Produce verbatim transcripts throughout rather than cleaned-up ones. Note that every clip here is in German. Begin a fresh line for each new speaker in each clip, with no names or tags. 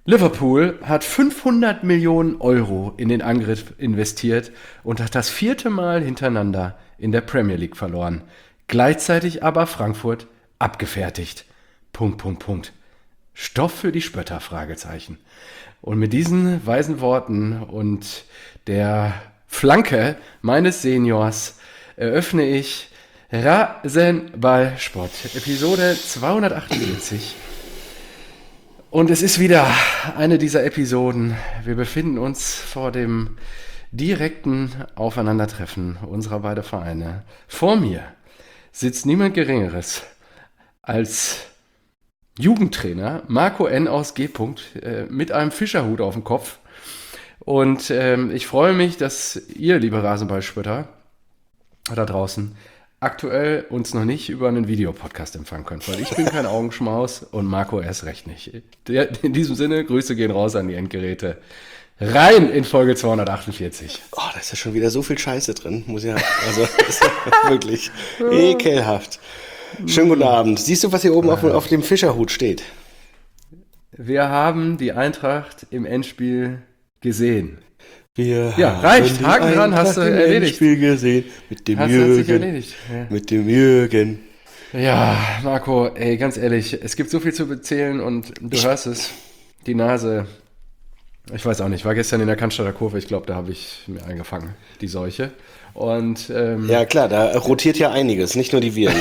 Liverpool hat fünfhundert Millionen Euro in den Angriff investiert und hat das vierte Mal hintereinander in der Premier League verloren. Gleichzeitig aber Frankfurt abgefertigt. Punkt, Punkt, Punkt. Stoff für die Spötter, Fragezeichen. Und mit diesen weisen Worten und der Flanke meines Seniors eröffne ich Rasenballsport, Episode zweihundertachtundvierzig. Und es ist wieder eine dieser Episoden. Wir befinden uns vor dem direkten Aufeinandertreffen unserer beiden Vereine. Vor mir sitzt niemand Geringeres als Jugendtrainer Marco N. aus G. Äh, mit einem Fischerhut auf dem Kopf. Und ähm, ich freue mich, dass ihr, liebe Rasenballspötter, da draußen aktuell uns noch nicht über einen Videopodcast empfangen könnt, weil ich bin kein Augenschmaus und Marco erst recht nicht. In diesem Sinne, Grüße gehen raus an die Endgeräte. Rein in Folge zweihundertachtundvierzig.
Oh, da ist ja schon wieder so viel Scheiße drin, muss ja, also das ist ja wirklich ekelhaft. Schönen guten Abend. Siehst du, was hier oben auf, auf dem Fischerhut steht?
Wir haben die Eintracht im Endspiel gesehen.
Wir
ja, reicht. Haken dran, hast du erledigt.
Spiel gesehen mit dem
hast
Jürgen.
Hast dich erledigt. Ja.
Mit dem Jürgen.
Ja, Marco, ey, ganz ehrlich, es gibt so viel zu erzählen und du ich, hörst es, die Nase, ich weiß auch nicht, war gestern in der Cannstatter Kurve, ich glaube, da habe ich mir eingefangen, die Seuche. Und, ähm,
ja klar, da rotiert ja einiges, nicht nur die Viren.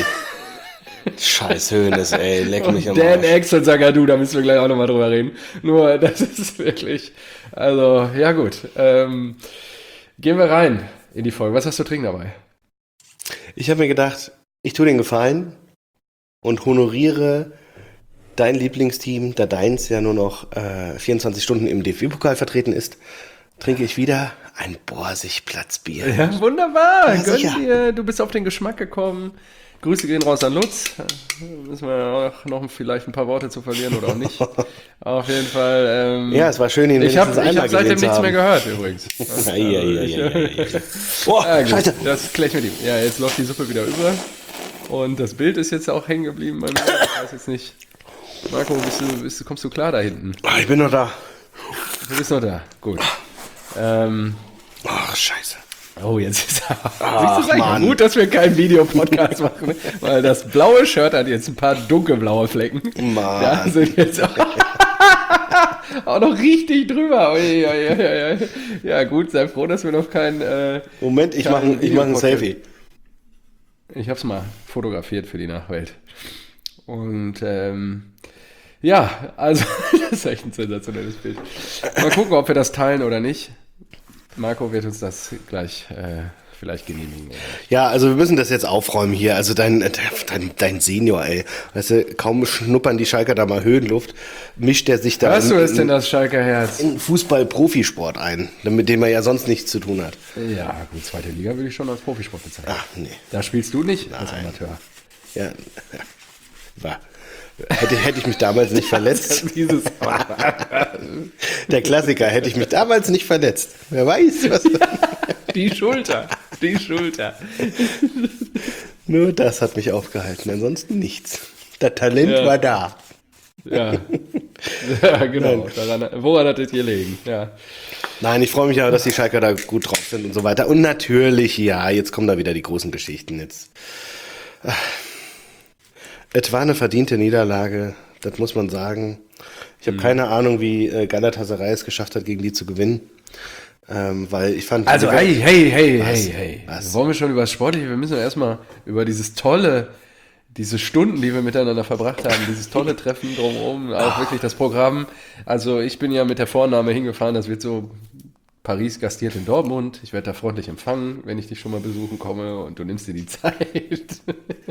Scheiß Hönes, ey, leck mich am Arsch.
Dan X und Zagadou, da müssen wir gleich auch nochmal drüber reden. Nur, das ist wirklich, also, ja gut. Ähm, gehen wir rein in die Folge. Was hast du trinken dabei?
Ich habe mir gedacht, ich tue den Gefallen und honoriere dein Lieblingsteam, da deins ja nur noch äh, vierundzwanzig Stunden im D F B-Pokal vertreten ist, trinke ich wieder ein Borsig-Platzbier.
Ja, wunderbar.
Ja,
Gönn dir, du bist auf den Geschmack gekommen. Grüße gehen raus an Lutz. Müssen wir auch noch vielleicht ein paar Worte zu verlieren oder auch nicht. Auf jeden Fall. Ähm,
ja, es war schön, ihn
ich habe
einmal
hab seitdem nichts
haben.
mehr gehört übrigens.
ja, ja, ja, ja, ja, ja.
Boah, ja, Scheiße. Das kläre ich mit ihm. Ja, jetzt läuft die Suppe wieder über. Und das Bild ist jetzt auch hängen geblieben bei mir. Ich weiß jetzt nicht. Marco, bist du, bist du, kommst du klar da hinten?
Ich bin noch da.
Du bist noch da. Gut. Ähm,
Ach, scheiße.
Oh, jetzt ist er.
Ach,
Siehst du,
Mann.
Gut, dass wir keinen Videopodcast machen, weil das blaue Shirt hat jetzt ein paar dunkelblaue Flecken.
Mann.
Da sind jetzt auch, auch noch richtig drüber. Ui, ui, ui, ui. Ja, gut, sei froh, dass wir noch kein. Äh,
Moment, ich mache ich mach ein Selfie.
Ich habe es mal fotografiert für die Nachwelt. Und ähm, ja, also, das ist echt ein sensationelles Bild. Mal gucken, ob wir das teilen oder nicht. Marco wird uns das gleich äh, vielleicht genehmigen. Oder?
Ja, also wir müssen das jetzt aufräumen hier. Also dein, dein, dein Senior, ey. Weißt du, kaum schnuppern die Schalker da mal Höhenluft, mischt er sich da
Hörst
in,
du es denn,
in,
das Schalker Herz?
in Fußball-Profisport ein, mit dem er ja sonst nichts zu tun hat.
Ja, gut, zweite Liga würde ich schon als Profisport bezeichnen.
Ach, nee.
Da spielst du nicht
Nein.
als Amateur.
Ja, ja. War. Hätte, hätte ich mich damals nicht verletzt.
Dieses
Der Klassiker, hätte ich mich damals nicht verletzt. Wer weiß, was.
Die Schulter, die Schulter.
Nur das hat mich aufgehalten, ansonsten nichts. Das Talent
Ja.
war da.
Ja, ja genau. Daran, woran hat es gelegen? Ja.
Nein, ich freue mich ja, dass die Schalker da gut drauf sind und so weiter. Und natürlich, ja, jetzt kommen da wieder die großen Geschichten. Jetzt. Es war eine verdiente Niederlage, das muss man sagen. Ich habe mhm. keine Ahnung, wie äh, Galatasaray es geschafft hat, gegen die zu gewinnen. Ähm, weil ich fand...
Also, hey, hey, hey,
was?
hey, hey.
Was?
Wollen wir schon über das Sportliche? Wir müssen ja erstmal über dieses tolle, diese Stunden, die wir miteinander verbracht haben, dieses tolle Treffen drumherum, auch oh. wirklich das Programm. Also, ich bin ja mit der Vorname hingefahren, das wird so... Paris gastiert in Dortmund. Ich werde da freundlich empfangen, wenn ich dich schon mal besuchen komme und du nimmst dir die Zeit.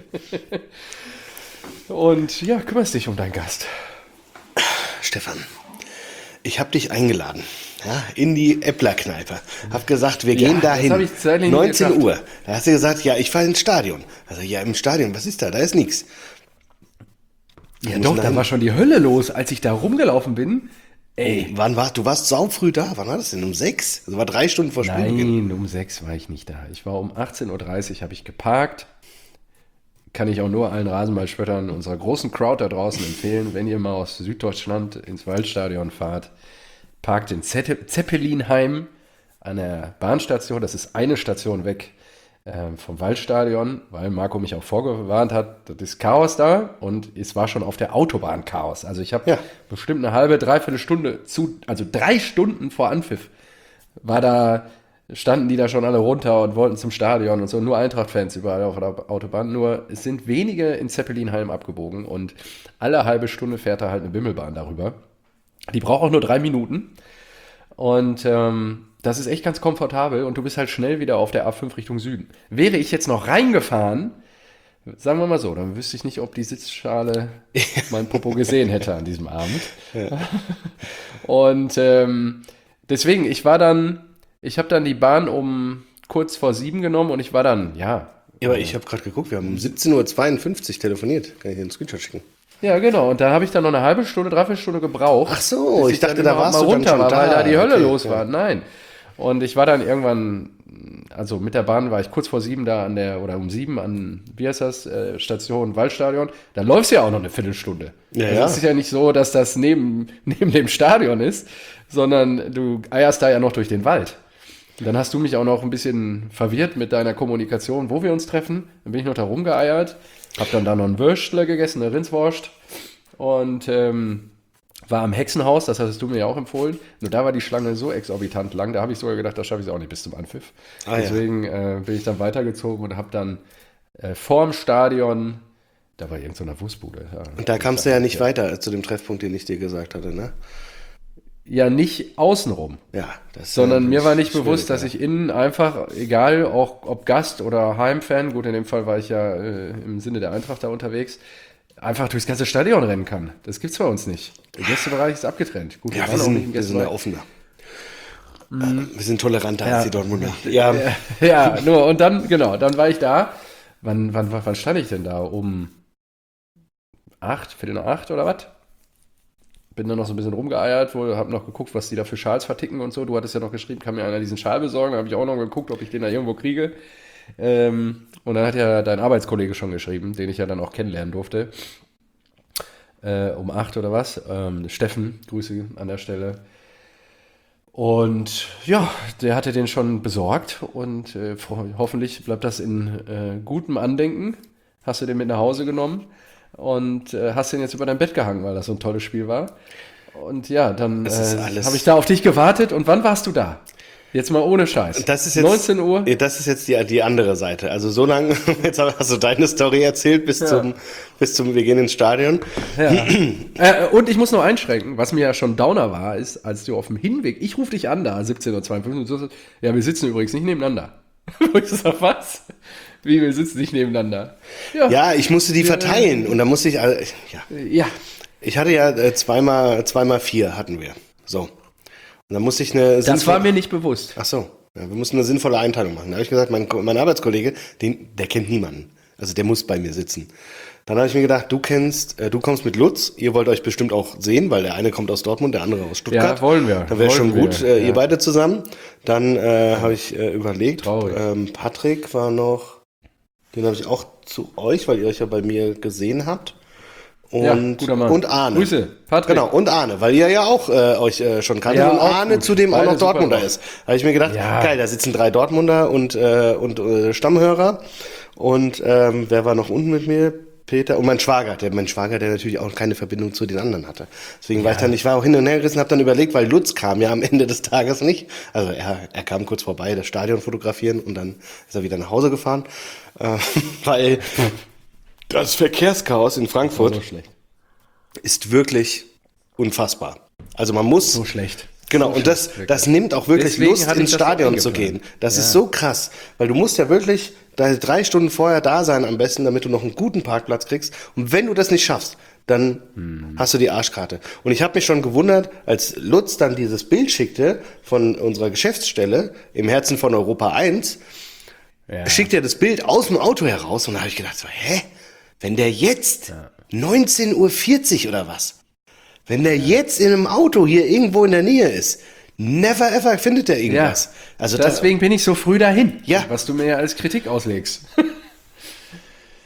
Und ja, kümmerst dich um deinen Gast.
Stefan, ich habe dich eingeladen, ja, in die Äppler-Kneipe. Hab gesagt, wir gehen
Ja,
dahin.
das hab ich zeitlich nicht
neunzehn
gedacht.
Uhr. Da hast du gesagt, ja, ich fahre ins Stadion. Also ja, im Stadion, was ist da? Da ist nichts.
Ja doch, da war schon die Hölle los, als ich da rumgelaufen bin. Ey,
Wann war, du warst saufrüh da. Wann war das denn? Um sechs? Also war drei Stunden vor Spielbeginn.
nein, um sechs war ich nicht da. Ich war um achtzehn Uhr dreißig, habe ich geparkt, kann ich auch nur allen Rasenballspöttern unserer großen Crowd da draußen empfehlen, wenn ihr mal aus Süddeutschland ins Waldstadion fahrt, parkt in Zette- Zeppelinheim an der Bahnstation, das ist eine Station weg äh, vom Waldstadion, weil Marco mich auch vorgewarnt hat, das ist Chaos da und es war schon auf der Autobahn Chaos. Also ich habe
Ja.
bestimmt eine halbe, dreiviertel Stunde zu, also drei Stunden vor Anpfiff war da, standen die da schon alle runter und wollten zum Stadion und so, nur Eintracht-Fans überall auf der Autobahn, nur es sind wenige in Zeppelinheim abgebogen und alle halbe Stunde fährt da halt eine Bimmelbahn darüber. Die braucht auch nur drei Minuten und ähm, das ist echt ganz komfortabel und du bist halt schnell wieder auf der A fünf Richtung Süden. Wäre ich jetzt noch reingefahren, sagen wir mal so, dann wüsste ich nicht, ob die Sitzschale mein Popo gesehen hätte an diesem Abend.
Ja.
Und ähm, deswegen, ich war dann, ich habe dann die Bahn um kurz vor sieben genommen und ich war dann, ja.
Ja, aber ich habe gerade geguckt, wir haben um siebzehn Uhr zweiundfünfzig telefoniert. Kann ich dir einen Screenshot schicken?
Ja, genau. Und da habe ich dann noch eine halbe Stunde, dreiviertel Stunde gebraucht.
Ach so,
bis
ich dachte,
dann
da
überhaupt
warst du dann
runter
schon
war,
da.
weil da die Hölle
Okay,
los
ja.
war. Nein. Und ich war dann irgendwann, also mit der Bahn war ich kurz vor sieben da an der, oder um sieben an, wie heißt das, äh, Station Waldstadion. Da läufst du ja auch noch eine Viertelstunde.
Ja,
also
ja.
es ist ja nicht so, dass das neben, neben dem Stadion ist, sondern du eierst da ja noch durch den Wald. Und dann hast du mich auch noch ein bisschen verwirrt mit deiner Kommunikation, wo wir uns treffen. Dann bin ich noch da rumgeeiert, hab dann da noch ein Würstle gegessen, eine Rindswurst und ähm, war am Hexenhaus, das hattest du mir ja auch empfohlen. Nur da war die Schlange so exorbitant lang, da habe ich sogar gedacht, das schaffe ich auch nicht bis zum Anpfiff.
Ah, ja.
Deswegen äh, bin ich dann weitergezogen und habe dann äh, vorm Stadion, da war irgend so eine Wurstbude. Ja,
Und da kamst du ja nicht weiter zu dem Treffpunkt, den ich dir gesagt hatte, ne?
ja, nicht außenrum.
Ja, das
Sondern
äh,
mir war nicht
schwierig,
bewusst, dass
ja.
ich innen einfach, egal auch ob Gast oder Heimfan, gut, in dem Fall war ich ja äh, im Sinne der Eintracht da unterwegs, einfach durchs ganze Stadion rennen kann. Das gibt's bei uns nicht. Der Gästebereich ist abgetrennt. Gut,
Ja, wir
waren auch
sind,
nicht im
wir sind ja
Gästebereich.
offener. Äh, Wir sind toleranter
Ja.
als die Dortmunder. Ja,
Ja, nur, und dann, genau, dann war ich da. Wann, wann, wann stand ich denn da? Um acht, Viertel nach acht oder was? Bin dann noch so ein bisschen rumgeeiert, wohl, hab noch geguckt, was die da für Schals verticken und so. Du hattest ja noch geschrieben, kann mir einer diesen Schal besorgen. Da habe ich auch noch geguckt, ob ich den da irgendwo kriege. Ähm, und dann hat ja dein Arbeitskollege schon geschrieben, den ich ja dann auch kennenlernen durfte. Äh, um acht oder was. Ähm, Steffen, Grüße an der Stelle. Und ja, der hatte den schon besorgt und äh, hoffentlich bleibt das in äh, gutem Andenken. Hast du den mit nach Hause genommen und äh, hast den jetzt über dein Bett gehangen, weil das so ein tolles Spiel war. Und ja, dann äh,
Das ist alles-
habe ich da auf dich gewartet. Und wann warst du da? Jetzt mal ohne Scheiß.
das ist jetzt,
neunzehn Uhr?
Das ist jetzt die, die andere Seite. Also so lange, jetzt hast du deine Story erzählt bis
Ja.
zum, bis zum, wir gehen ins Stadion.
Ja. äh, und ich muss noch einschränken, was mir ja schon Downer war, ist, als du auf dem Hinweg, ich rufe dich an da, siebzehn Uhr zweiundfünfzig, und du sagst, ja, wir sitzen übrigens nicht nebeneinander. Wo ich sag, was? Wie, wir sitzen nicht nebeneinander?
Ja, ich musste die verteilen und dann musste ich, äh, ja.
Ja.
Ich hatte ja äh, zweimal, zweimal vier hatten wir. So. Und dann musste ich eine
Das war mir nicht bewusst.
Ach so, ja, wir mussten eine sinnvolle Einteilung machen. Da habe ich gesagt, mein, mein Arbeitskollege, den, der kennt niemanden. Also der muss bei mir sitzen. Dann habe ich mir gedacht, du kennst, äh, du kommst mit Lutz, ihr wollt euch bestimmt auch sehen, weil der eine kommt aus Dortmund, der andere aus Stuttgart.
Ja, wollen wir.
Da wäre schon
Wollen
gut,
wir,
äh,
ja.
ihr beide zusammen. Dann äh, habe ich äh, überlegt,
Traurig.
ähm, Patrick war noch, den habe ich auch zu euch, weil ihr euch ja bei mir gesehen habt. Und,
Ja, guter Mann.
und Arne.
Grüße, Patrick.
Genau, und Arne, weil ihr ja auch äh, euch äh, schon kanntet
Ja,
und
auch
Arne
gut.
zudem auch
Beide
noch
super
Dortmunder
drauf.
ist. Da habe ich mir gedacht,
Ja.
geil, da sitzen drei Dortmunder und, äh, und äh, Stammhörer. Und ähm, wer war noch unten mit mir? Peter und mein Schwager, der mein Schwager, der natürlich auch keine Verbindung zu den anderen hatte. Deswegen war ich dann, ich war auch hin und her gerissen, habe dann überlegt, weil Lutz kam ja am Ende des Tages nicht. Also er, er kam kurz vorbei, das Stadion fotografieren und dann ist er wieder nach Hause gefahren, äh, weil das Verkehrschaos in Frankfurt
So schlecht.
ist wirklich unfassbar. Also man muss
So schlecht.
Genau,
So
und das,
schlecht, wirklich.
das nimmt auch wirklich
Deswegen
Lust,
hatte ich
ins
das so
Stadion zu
eingeplant.
gehen. Das
Ja.
ist so krass, weil du musst ja wirklich da drei Stunden vorher da sein am besten, damit du noch einen guten Parkplatz kriegst. Und wenn du das nicht schaffst, dann
Hm.
hast du die Arschkarte. Und ich habe mich schon gewundert, als Lutz dann dieses Bild schickte von unserer Geschäftsstelle im Herzen von Europa eins,
Ja.
schickt er das Bild aus dem Auto heraus und da habe ich gedacht, so, hä? Wenn der jetzt neunzehn Uhr vierzig oder was? Wenn der jetzt in einem Auto hier irgendwo in der Nähe ist, never ever findet er
Ja,
irgendwas. Also da,
deswegen bin ich so früh dahin,
Ja.
was du mir ja als Kritik auslegst.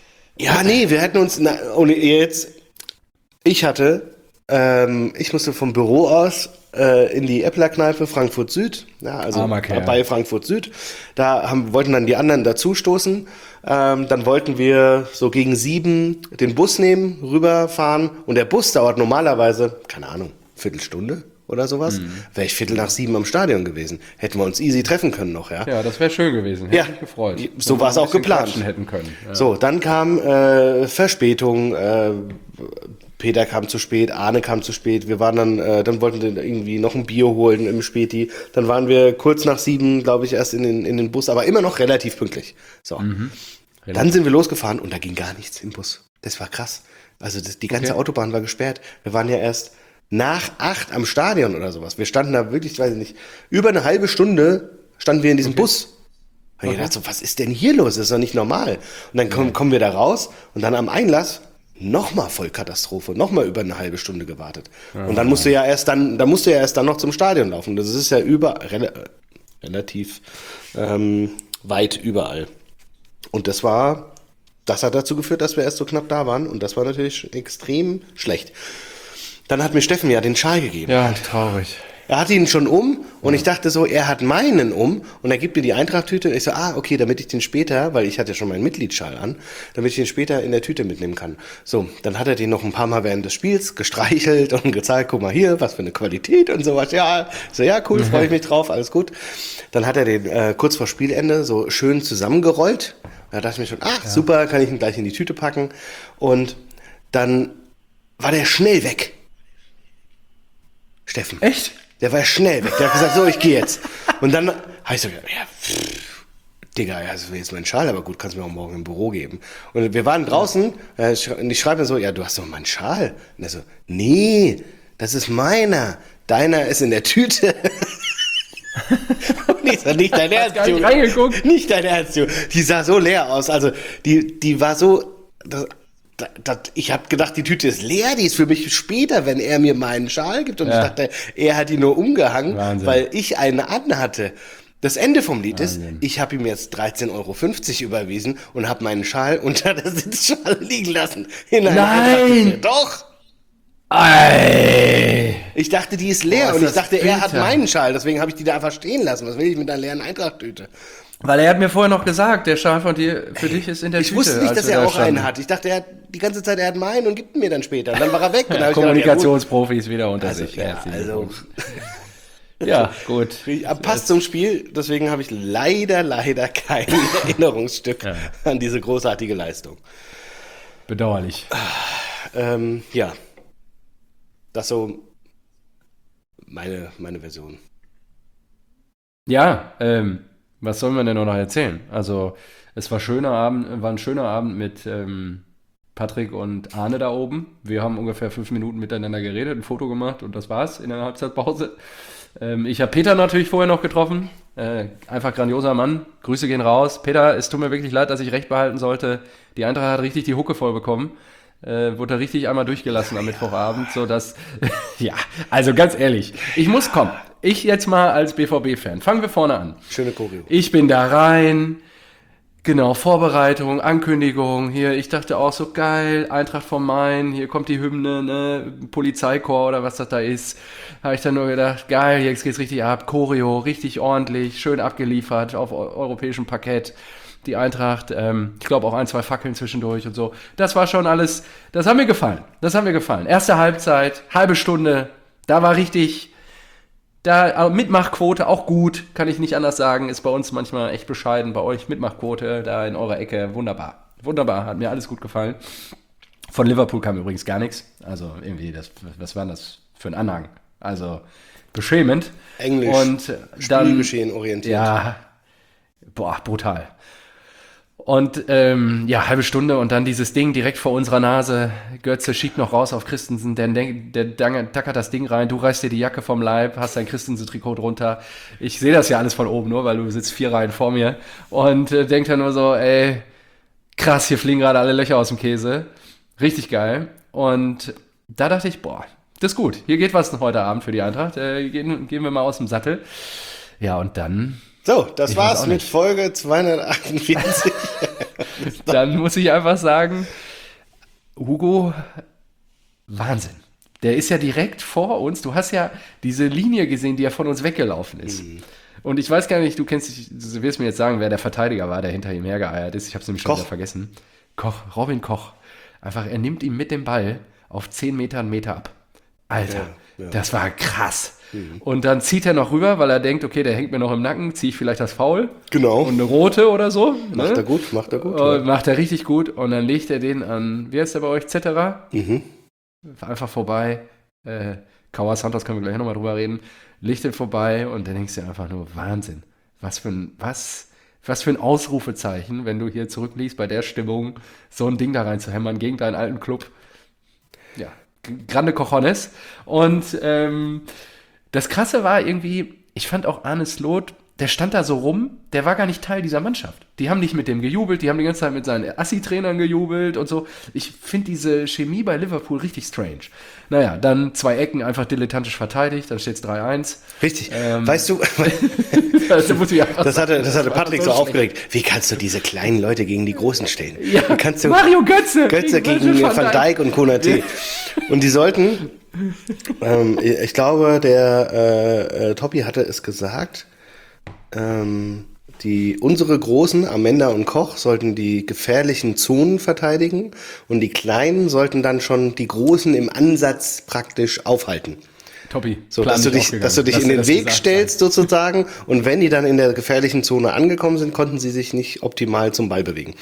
Ja, nee, wir hätten uns, na, und jetzt, ich hatte, ähm, ich musste vom Büro aus äh, in die Äppler-Kneipe Frankfurt Süd, ja, also bei Frankfurt Süd. Da haben, wollten dann die anderen dazustoßen. Ähm, dann wollten wir so gegen sieben den Bus nehmen, rüberfahren. Und der Bus dauert normalerweise, keine Ahnung, Viertelstunde oder sowas. Mhm. Wäre ich Viertel nach sieben am Stadion gewesen. Hätten wir uns easy treffen können noch, ja.
Ja, das wäre schön gewesen. Hätte
ja,
mich gefreut.
So war es auch geplant.
Hätten können. Ja.
So, dann kam äh, Verspätung, äh, Peter kam zu spät, Arne kam zu spät, wir waren dann, äh, dann wollten wir irgendwie noch ein Bier holen im Späti, dann waren wir kurz nach sieben, glaube ich, erst in den, in den Bus, aber immer noch relativ pünktlich. So, mhm. Dann sind wir losgefahren und da ging gar nichts im Bus. Das war krass. Also das, die ganze okay. Autobahn war gesperrt. Wir waren ja erst nach acht am Stadion oder sowas. Wir standen da wirklich, weiß ich nicht, über eine halbe Stunde standen wir in diesem okay. Bus. Und ich okay. dachte so, was ist denn hier los? Das ist doch nicht normal. Und dann kommen, ja. kommen wir da raus und dann am Einlass nochmal Vollkatastrophe, nochmal über eine halbe Stunde gewartet. Ja. Und dann musst du ja erst dann, dann musst du ja erst dann noch zum Stadion laufen. Das ist ja über, rel- relativ ähm, weit überall. Und das war, das hat dazu geführt, dass wir erst so knapp da waren. Und das war natürlich extrem schlecht. Dann hat mir Steffen ja den Schal gegeben.
Ja, traurig.
Er hatte ihn schon um und ich dachte so, er hat meinen um und er gibt mir die Eintrachttüte und ich so, ah, okay, damit ich den später, weil ich hatte ja schon meinen Mitgliedsschal an, damit ich den später in der Tüte mitnehmen kann. So, dann hat er den noch ein paar Mal während des Spiels gestreichelt und gezeigt, guck mal hier, was für eine Qualität und sowas. Ja, so, ja, cool, freue ich mich drauf, alles gut. Dann hat er den äh, kurz vor Spielende so schön zusammengerollt. Da dachte ich mir schon, ah, ja. super, kann ich ihn gleich in die Tüte packen. Und dann war der schnell weg. Steffen.
Echt?
Der war schnell weg. Der hat gesagt, so, ich gehe jetzt. Und dann habe ich so gedacht, ja, pff, Digga, ja, das ist jetzt mein Schal, aber gut, kannst du mir auch morgen im Büro geben. Und wir waren draußen äh, und ich schreibe mir so, ja, du hast doch meinen Schal. Und er so, nee, das ist meiner. Deiner ist in der Tüte. Und ich so, nicht dein Ernst,
gar nicht reingeguckt.
Nicht dein Ernst, Junge. Die sah so leer aus. Also, die, die war so... Das, Das, das, ich habe gedacht, die Tüte ist leer, die ist für mich später, wenn er mir meinen Schal gibt. Und ja. ich dachte, er hat die nur umgehangen, Wahnsinn. Weil ich eine anhatte. Das Ende vom Lied Wahnsinn. Ist, ich habe ihm jetzt dreizehn Euro fünfzig überwiesen und habe meinen Schal unter der Sitzschale liegen lassen.
Nein!
Doch!
Ei.
Ich dachte, die ist leer. Boah, ist und ich dachte, bitter. Er hat meinen Schal. Deswegen habe ich die da einfach stehen lassen. Was will ich mit einer leeren Eintrachttüte?
Weil er hat mir vorher noch gesagt, der Schal von dir, für Ey, dich ist in der
ich
Tüte.
Ich wusste nicht, dass er da auch standen. Einen hat. Ich dachte, er hat die ganze Zeit, er hat meinen und gibt ihn mir dann später. Und dann war er weg. Und dann
Kommunikationsprofis wieder unter
also,
sich.
Ja, also.
Ja, gut.
Passt zum Spiel. Deswegen habe ich leider, leider kein Erinnerungsstück ja. an diese großartige Leistung.
Bedauerlich.
Ähm, ja. Das so meine, meine Version.
Ja, ähm, was sollen wir denn noch erzählen? Also, es war, schöner Abend, war ein schöner Abend mit ähm, Patrick und Arne da oben. Wir haben ungefähr fünf Minuten miteinander geredet, ein Foto gemacht und das war's in der Halbzeitpause. Ähm, ich habe Peter natürlich vorher noch getroffen. Äh, einfach grandioser Mann. Grüße gehen raus. Peter, es tut mir wirklich leid, dass ich recht behalten sollte. Die Eintracht hat richtig die Hucke voll bekommen. Äh, wurde da richtig einmal durchgelassen am Mittwochabend, sodass, ja, also ganz ehrlich, ich muss kommen. Ich jetzt mal als B V B-Fan. Fangen wir vorne an.
Schöne Choreo.
Ich bin da rein, genau, Vorbereitung, Ankündigung, hier, ich dachte auch so, geil, Eintracht vom Main, hier kommt die Hymne, ne, Polizeikorps oder was das da ist. Habe ich dann nur gedacht, geil, jetzt geht's richtig ab, Choreo, richtig ordentlich, schön abgeliefert auf eu- europäischem Parkett. Die Eintracht, ähm, ich glaube auch ein, zwei Fackeln zwischendurch und so. Das war schon alles, das hat mir gefallen. Das hat mir gefallen. Erste Halbzeit, halbe Stunde, da war richtig, da Mitmachquote auch gut, kann ich nicht anders sagen. Ist bei uns manchmal echt bescheiden. Bei euch Mitmachquote, da in eurer Ecke, wunderbar. Wunderbar, hat mir alles gut gefallen. Von Liverpool kam übrigens gar nichts. Also irgendwie, das, was war das für ein Anhang? Also beschämend.
Englisch,
und dann,
Spielgeschehen orientiert.
Ja, boah, brutal. Und ähm, ja, halbe Stunde und dann dieses Ding direkt vor unserer Nase. Götze schiebt noch raus auf Christensen, der, der, der tackert das Ding rein, du reißt dir die Jacke vom Leib, hast dein Christensen-Trikot drunter. Ich sehe das ja alles von oben nur, weil du sitzt vier Reihen vor mir und äh, denk dann nur so, ey, krass, hier fliegen gerade alle Löcher aus dem Käse. Richtig geil. Und da dachte ich, boah, das ist gut. Hier geht was heute Abend für die Eintracht. Äh, gehen, gehen wir mal aus dem Sattel. Ja, und dann
So, das
Ich weiß
war's
auch
mit
nicht.
Folge zweihundertachtundvierzig.
Dann muss ich einfach sagen, Hugo, Wahnsinn. Der ist ja direkt vor uns. Du hast ja diese Linie gesehen, die ja von uns weggelaufen ist.
Mhm.
Und ich weiß gar nicht, du kennst dich, du wirst mir jetzt sagen, wer der Verteidiger war, der hinter ihm hergeeiert ist. Ich habe es nämlich schon
Koch.
wieder vergessen. Koch, Robin Koch. Einfach, er nimmt ihn mit dem Ball auf zehn Meter einen Meter ab. Alter,
Ja, ja.
das war krass. Und dann zieht er noch rüber, weil er denkt, okay, der hängt mir noch im Nacken, ziehe ich vielleicht das Foul.
Genau.
Und eine rote oder so.
Macht
ne?
er gut, macht er gut.
Äh,
ja.
macht er richtig gut. Und dann legt er den an, wie heißt der bei euch, Zetterer?
Mhm.
Einfach vorbei. Äh, Kawa Santos, können wir gleich nochmal drüber reden. Legt den vorbei und dann denkst du einfach nur, Wahnsinn. Was für ein, was, was für ein Ausrufezeichen, wenn du hier zurückliegst bei der Stimmung, so ein Ding da reinzuhämmern gegen deinen alten Club. Ja, g- grande Cojones. Und ähm, das Krasse war irgendwie, ich fand auch Arne Slot, der stand da so rum, der war gar nicht Teil dieser Mannschaft. Die haben nicht mit dem gejubelt, die haben die ganze Zeit mit seinen Assi-Trainern gejubelt und so. Ich finde diese Chemie bei Liverpool richtig strange. Naja, dann zwei Ecken einfach dilettantisch verteidigt, dann steht es drei eins.
Richtig.
Ähm,
Weißt du,
das, muss ich einfach
das hatte, das hatte
war
Patrick so
schlecht.
aufgeregt. Wie kannst du diese kleinen Leute gegen die Großen stellen?
Ja,
Wie kannst du
Mario Götze,
Götze
gegen
gegen
Virgil
Van
van
Dijk und Konaté. Und die sollten, ähm, ich glaube, der äh, äh, Toppi hatte es gesagt, ähm, die, unsere Großen, Amenda und Koch, sollten die gefährlichen Zonen verteidigen und die Kleinen sollten dann schon die Großen im Ansatz praktisch aufhalten.
Toppi.
So,
Plan
dass du
nicht
dich,
aufgegangen.
dass du dich
Lass
in
dir
den
das
Weg
gesagt
stellst sozusagen und wenn die dann in der gefährlichen Zone angekommen sind, konnten sie sich nicht optimal zum Ball bewegen.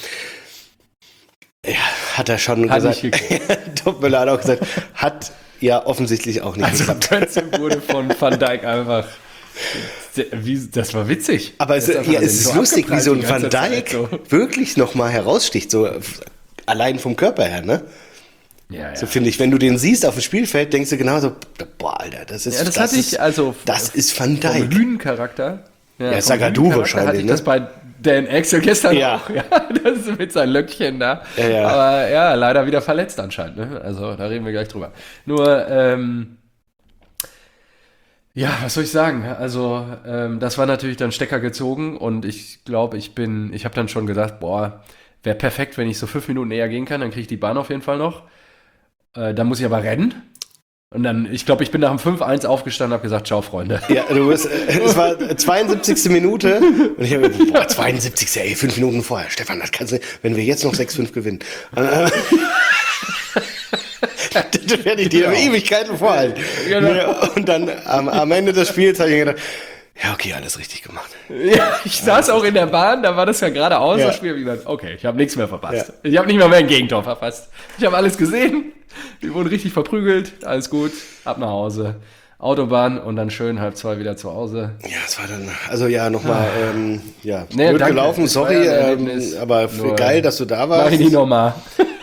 Ja, hat er schon
Hat
gesagt.
nicht
Top Müller hat auch gesagt, hat ja offensichtlich auch nicht
Also
geklappt.
Götze wurde von Van Dijk einfach. Wie, das war witzig.
Aber es,
Der ist einfach
ja,
an
es
den
ist
so
lustig, wie
abgeprallt
so ein
die
Van
ganze Zeit,
Dijk
so.
wirklich nochmal heraussticht, so f- allein vom Körper her, ne?
Ja, ja.
So finde ich, wenn du den siehst auf dem Spielfeld, denkst du genauso, boah, Alter, das ist
Ja, das, hatte
ist,
ich, also
das ist Van
vom
Dijk.
Hühnencharakter.
Ja,
vom
Zagadou
Hühnencharakter
wahrscheinlich,
hatte ich
ne?
das bei Dan Axel gestern
Ja.
auch. Ja, das ist mit seinen Löckchen da.
Ja, ja.
Aber ja, leider wieder verletzt anscheinend. Ne? Also da reden wir gleich drüber. Nur, ähm, ja, was soll ich sagen? Also ähm, das war natürlich dann Stecker gezogen und ich glaube, ich bin, ich habe dann schon gesagt, boah, wäre perfekt, wenn ich so fünf Minuten näher gehen kann, dann kriege ich die Bahn auf jeden Fall noch. Äh, dann muss ich aber rennen. Und dann, ich glaube, ich bin nach dem fünf eins aufgestanden und habe gesagt, ciao, Freunde.
Ja, du bist, äh, es war zweiundsiebzigste Minute und ich habe gesagt, boah, zweiundsiebzigste ey, fünf Minuten vorher. Stefan, das kannst du, wenn wir jetzt noch sechs fünf gewinnen. Äh, das werde ich dir
Genau.
Ewigkeiten vorhalten.
Genau.
Und dann am, am Ende des Spiels habe ich mir gedacht, ja, okay, alles richtig gemacht.
Ja, ich saß auch in der Bahn, da war das ja gerade aus,
Ja.
das Spiel. Hab ich gesagt, okay, ich habe nichts mehr verpasst.
Ja.
Ich habe nicht mal mehr ein Gegentor verpasst. Ich habe alles gesehen. Wir wurden richtig verprügelt. Alles gut. Ab nach Hause. Autobahn und dann schön halb zwei wieder zu Hause.
Ja, es war dann, also ja, nochmal, ähm, ja,
Nee,
blöd
danke.
gelaufen,
Es war
sorry,
ja ein
ähm,
Erlebnis.
aber f-
Nur-
geil, dass du da
Mach
warst.
ich nicht nochmal.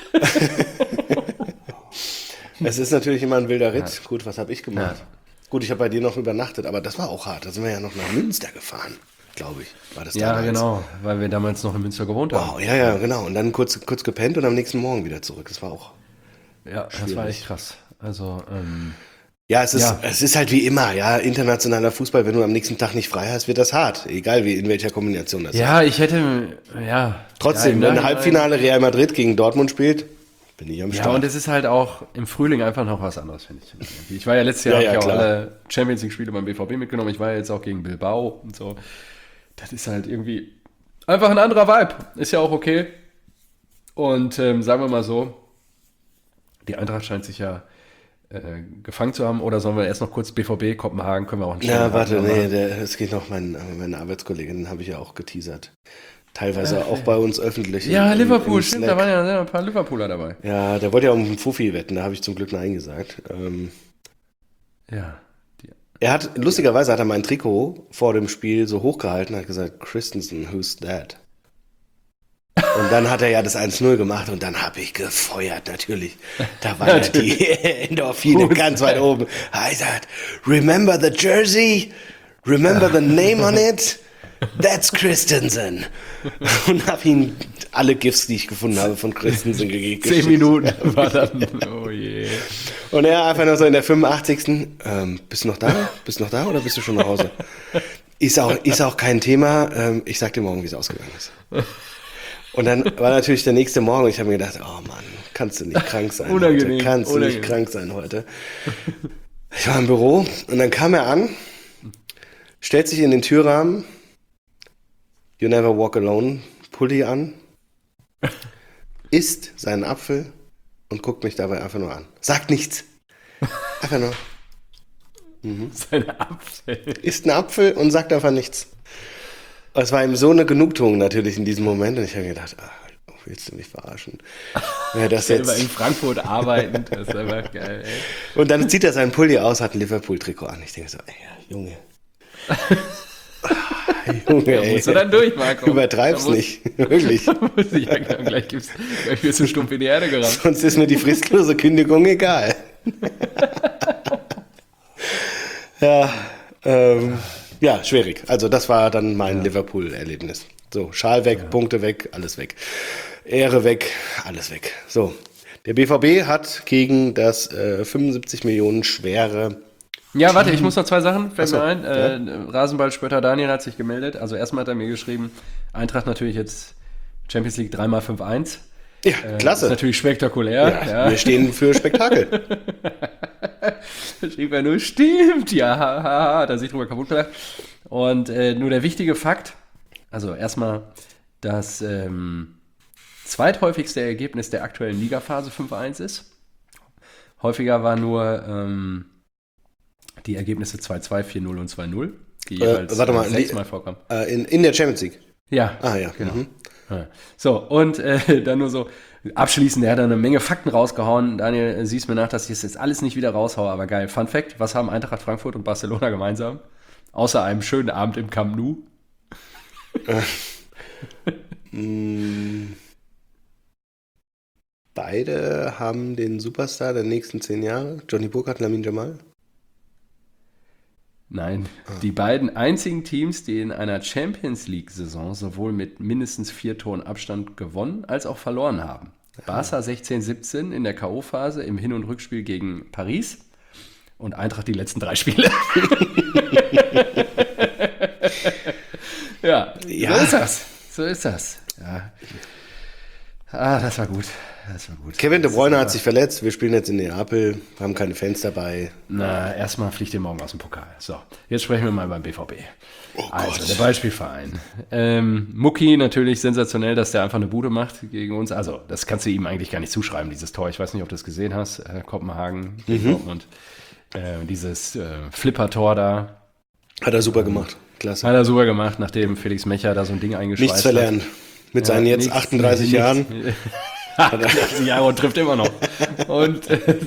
Es ist natürlich immer ein wilder Ritt. Gut, was habe ich gemacht? Gut, ich habe bei dir noch übernachtet, aber das war auch hart. Da sind wir ja noch nach Münster gefahren, glaube ich. War das
Ja,
damals.
genau, weil wir damals noch in Münster gewohnt haben.
Wow, ja, ja, genau. Und dann kurz, kurz gepennt und am nächsten Morgen wieder zurück. Das war auch.
Ja, das war
schwierig.
echt krass. Also, ähm,
Ja, es ist,
Ja.
es ist halt wie immer, ja, internationaler Fußball, wenn du am nächsten Tag nicht frei hast, wird das hart. Egal wie, in welcher Kombination das ist.
ja, ich hätte, ja.
Trotzdem,
ja, im
wenn ein
Nachhinein-
Halbfinale Real Madrid gegen Dortmund spielt, bin ich am
Ja,
Start.
und es ist halt auch im Frühling einfach noch was anderes, finde ich. Ich war ja letztes Jahr,
Ja,
hab
ja,
ich auch
klar.
alle Champions League-Spiele beim B V B mitgenommen. Ich war ja jetzt auch gegen Bilbao und so. Das ist halt irgendwie einfach ein anderer Vibe. Ist ja auch okay. Und ähm, sagen wir mal so, die Eintracht scheint sich ja äh, gefangen zu haben. Oder sollen wir erst noch kurz B V B, Kopenhagen, können wir auch einen
Ja,
schönen
warte,
Haken
nee,
machen.
der, es geht noch, mein, meine Arbeitskollegin habe ich ja auch geteasert. Teilweise auch bei uns öffentlich.
Ja,
im-
Liverpool,
im
stimmt,
Slack.
da waren ja ein paar Liverpooler dabei.
Ja, der wollte ja um einen Fuffi wetten, da habe ich zum Glück Nein gesagt. Ähm,
Ja. Die,
er hat, lustigerweise hat er mein Trikot vor dem Spiel so hochgehalten und hat gesagt, Christensen, who's that? Und dann hat er ja das eins null gemacht und dann habe ich gefeuert, natürlich. Da war ja die Endorphine ganz weit oben. I said, remember the jersey? Remember the name on it? That's Christensen. Und habe ihm alle GIFs, die ich gefunden habe, von Christensen gegeben.
zehn Minuten war dann, oh je.
Und er einfach nur so in der fünfundachtzigsten Ähm, bist du noch da? Bist du noch da oder bist du schon nach Hause? Ist auch, ist auch kein Thema. Ähm, ich sag dir morgen, wie es ausgegangen ist. Und dann war natürlich der nächste Morgen und ich habe mir gedacht, oh Mann, kannst du nicht krank sein
Unangenehm,
heute? Kannst du
unangenehm.
nicht krank sein heute? Ich war im Büro und dann kam er an, stellt sich in den Türrahmen, You Never Walk Alone Pulli an, isst seinen Apfel und guckt mich dabei einfach nur an. Sagt nichts. Einfach nur.
Seine Apfel.
Isst einen Apfel und sagt einfach nichts. Es war ihm so eine Genugtuung natürlich in diesem Moment und ich habe mir gedacht, ah, willst du mich verarschen? Ja, das
Selber
jetzt.
in Frankfurt arbeitend, das ist einfach geil, ey.
Und dann zieht er seinen Pulli aus, hat ein Liverpool-Trikot an. Ich denke so, ey, Junge. Ah, Junge,
Da
ey.
musst du dann durch, Marco.
Übertreib's
Da musst-
nicht. Wirklich.
Da muss ich ja, gleich gibt's, gleich wirst du stumpf in die Erde gerammt.
Sonst ist mir die fristlose Kündigung egal. ja, ähm, ja, schwierig. Also das war dann mein Liverpool-Erlebnis. So, Schal weg, Punkte weg, alles weg. Ehre weg, alles weg. So, der B V B hat gegen das äh, fünfundsiebzig Millionen schwere...
Ja, warte, ich muss noch zwei Sachen, fällt
Ach so,
mir ein. Äh, Rasenballspötter Daniel hat sich gemeldet. Also erstmal hat er mir geschrieben, Eintracht natürlich jetzt Champions League drei mal fünf eins.
Ja,
Äh,
klasse.
Ist natürlich spektakulär.
ja,
Ja.
Wir stehen für Spektakel.
Schrieb er nur, stimmt, ja, ha, ha, ha, hat er sich drüber kaputt gelacht. Und äh, nur der wichtige Fakt, also erstmal das ähm, zweithäufigste Ergebnis der aktuellen Ligaphase fünf eins ist. Häufiger war nur ähm, die Ergebnisse zwei zwei, vier null und zwei null, die jeweils
warte mal,
äh, sechsmal vorkamen.
äh, in, in der Champions League.
Ja,
Ah ja,
genau.
mhm.
Ja. So, und äh, dann nur so abschließend, er hat da eine Menge Fakten rausgehauen. Daniel, äh, siehst mir nach, dass ich es jetzt alles nicht wieder raushaue, aber geil. Fun Fact, was haben Eintracht Frankfurt und Barcelona gemeinsam? Außer einem schönen Abend im Camp Nou.
Mm. Beide haben den Superstar der nächsten zehn Jahre, Johnny Burkhardt, Lamine Jamal.
Nein, die beiden einzigen Teams, die in einer Champions League-Saison sowohl mit mindestens vier Toren Abstand gewonnen als auch verloren haben. Barca sechzehn siebzehn in der K O-Phase im Hin- und Rückspiel gegen Paris und Eintracht die letzten drei Spiele. ja,
Ja.
so ist das. So ist das. Ja. Ah, das war gut. Das war gut.
Kevin De
Das
Bruyne
ist
hat sich verletzt, wir spielen jetzt in Neapel, haben keine Fans dabei.
Na, erstmal fliegt ihr morgen aus dem Pokal. So, jetzt sprechen wir mal beim B V B. Also, der Beispielverein. Ähm, Mucki natürlich sensationell, dass der einfach eine Bude macht gegen uns. Also, das kannst du ihm eigentlich gar nicht zuschreiben, dieses Tor. Ich weiß nicht, ob du das gesehen hast. Äh, Kopenhagen gegen Dortmund. Äh, dieses äh, Flipper-Tor da.
Hat er super gemacht, klasse.
Hat er super gemacht, nachdem Felix Mecher da so ein Ding eingeschweißt
Nichts verlernen. Mit
hat.
seinen
Ja,
jetzt
nichts,
achtunddreißig
nichts.
Jahren.
achtunddreißig Jahre und trifft immer noch. Und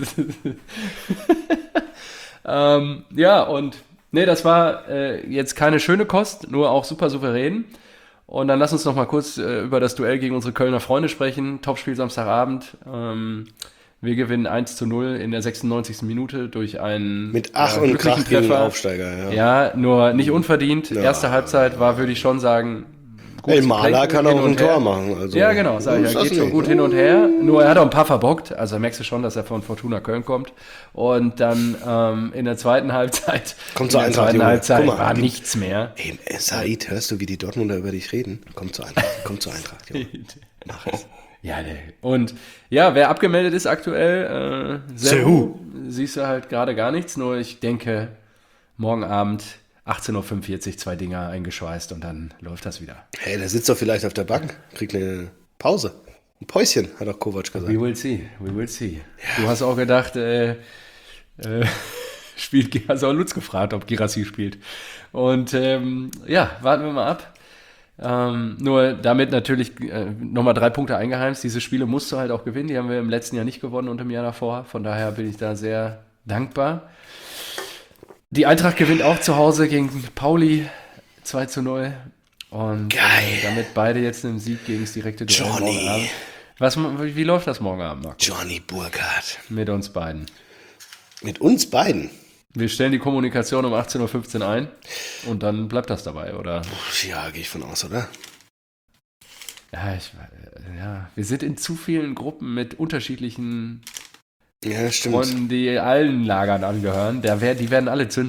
ähm, ja, und nee, das war äh, jetzt keine schöne Kost, nur auch super souverän. Und dann lass uns noch mal kurz äh, über das Duell gegen unsere Kölner Freunde sprechen. Topspiel Samstagabend. Ähm, wir gewinnen eins zu null in der sechsundneunzigsten Minute durch einen
Mit Ach
äh,
und
glücklichen
Krach gegen den
Treffer.
Aufsteiger, ja.
Ja, nur nicht unverdient.
Ja.
Erste Halbzeit war, würde ich schon sagen, gut
El
zu
Maler
kränken,
kann
hin
auch ein
und her.
Tor machen. Also,
Ja, genau, sag ich
ist
ja,
das
geht schon
nicht,
gut
ne?
hin und her. Nur er hat auch ein paar verbockt, also merkst du schon, dass er von Fortuna Köln kommt. Und dann ähm, in der zweiten Halbzeit,
Kommt
in
zur
der
Eintracht,
zweiten
Junge.
Halbzeit
Guck mal,
war
die-
nichts mehr.
Ey, äh, Said, hörst du, wie die Dortmunder über dich reden? Komm zur Eintracht, komm zur Eintracht, Junge. Mach es.
Ja, nee. Und ja, wer abgemeldet ist aktuell, äh, Sehu, siehst du halt gerade gar nichts. Nur ich denke, morgen Abend achtzehn Uhr fünfundvierzig zwei Dinger eingeschweißt und dann läuft das wieder.
Hey, der sitzt doch vielleicht auf der Bank, kriegt eine Pause. Ein Päuschen, hat auch Kovac gesagt.
We will see, we will see. Du hast auch gedacht, äh, äh, spielt, hast auch Lutz gefragt, ob Girassi spielt. Und ähm, ja, warten wir mal ab. Ähm, nur damit natürlich äh, nochmal drei Punkte eingeheimst. Diese Spiele musst du halt auch gewinnen. Die haben wir im letzten Jahr nicht gewonnen und im Jahr davor. Von daher bin ich da sehr dankbar. Die Eintracht gewinnt auch zu Hause gegen Pauli zwei zu null. Und
Geil.
Äh, damit beide jetzt einen Sieg gegen das direkte Duell
Johnny.
morgen Abend. Was, wie läuft das morgen Abend, Marco?
Johnny Burkhardt.
Mit uns beiden.
Mit uns beiden.
Wir stellen die Kommunikation um achtzehn Uhr fünfzehn ein und dann bleibt das dabei, oder?
Ja, gehe ich von aus, oder?
Ja, ich, ja, wir sind in zu vielen Gruppen mit unterschiedlichen
Ja, stimmt.
Freunden, die allen Lagern angehören. Der wär, die werden alle zündeln.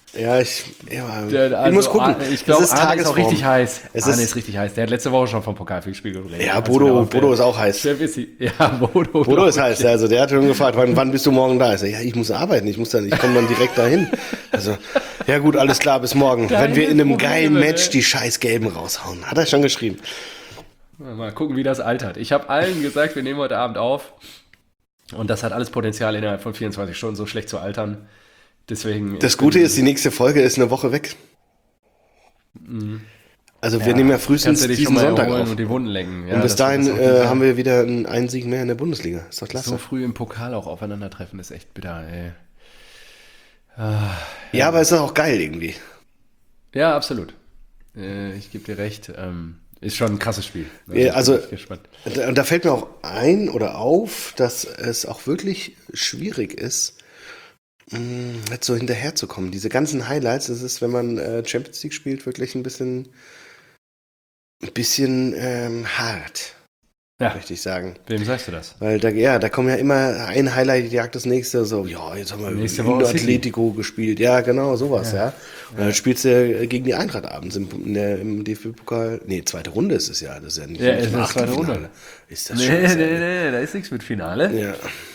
Ja, ich, ja,
Der, also,
ich muss gucken.
Ich glaube,
es ist
Arne ist auch
Tagesform.
richtig heiß.
Es
Arne
ist,
ist richtig heiß. Der hat letzte Woche schon vom Pokalspiel geredet.
ja,
Also
Bodo,
der-
Bodo ist auch heiß.
Der ist, ja, Bodo.
Bodo ist heiß. Also der hat schon gefragt, wann, wann bist du morgen da? Ich sag, ja, ich muss arbeiten. Ich muss dann, ich komme dann direkt dahin. Also, ja gut, alles klar, bis morgen.
Deine
Wenn wir in einem
Probleme,
geilen Match
ey.
die scheiß Gelben raushauen. Hat er schon geschrieben.
Mal gucken, wie das altert. Ich habe allen gesagt, wir nehmen heute Abend auf. Und das hat alles Potenzial, innerhalb von vierundzwanzig Stunden so schlecht zu altern. Deswegen.
Das Gute ist, die nächste Folge ist eine Woche weg. Also wir nehmen ja frühestens
kannst du dich
diesen
schon mal
Sonntag
erholen
auf.
und die Wunden lecken. Ja,
Und bis
das-
dahin
das ist auch
äh,
super.
haben wir wieder einen, einen Sieg mehr in der Bundesliga. Ist doch klasse.
So früh im Pokal auch aufeinandertreffen ist echt bitter, ey.
Ja, aber es ist auch geil irgendwie.
Ja, absolut. Äh, ich gebe dir recht. Ähm, ist schon ein krasses Spiel.
Ja,
ich bin
also-
echt gespannt.
Und da fällt mir auch ein oder auf, dass es auch wirklich schwierig ist, mh, jetzt so hinterherzukommen. Diese ganzen Highlights, das ist, wenn man äh, Champions League spielt, wirklich ein bisschen, ein bisschen ähm, hart,
Ja,
möchte ich sagen.
wem sagst du das?
Weil da, ja, da kommen ja immer ein Highlight, jagt das nächste, so, ja, jetzt haben wir
Nächste
gegen
Woche City.
Atletico gespielt. Ja, genau, sowas, ja.
Ja.
Und dann spielst du ja gegen die Eintracht abends im, in der, im D F B-Pokal. Nee, zweite Runde ist es ja. Das ist ja nicht,
Ja,
nicht
es
im
ist zweite
Achtelfinale.
Runde.
Ist das
Nee,
scheiße,
nee,
ey.
nee, da ist nichts mit Finale.
Ja.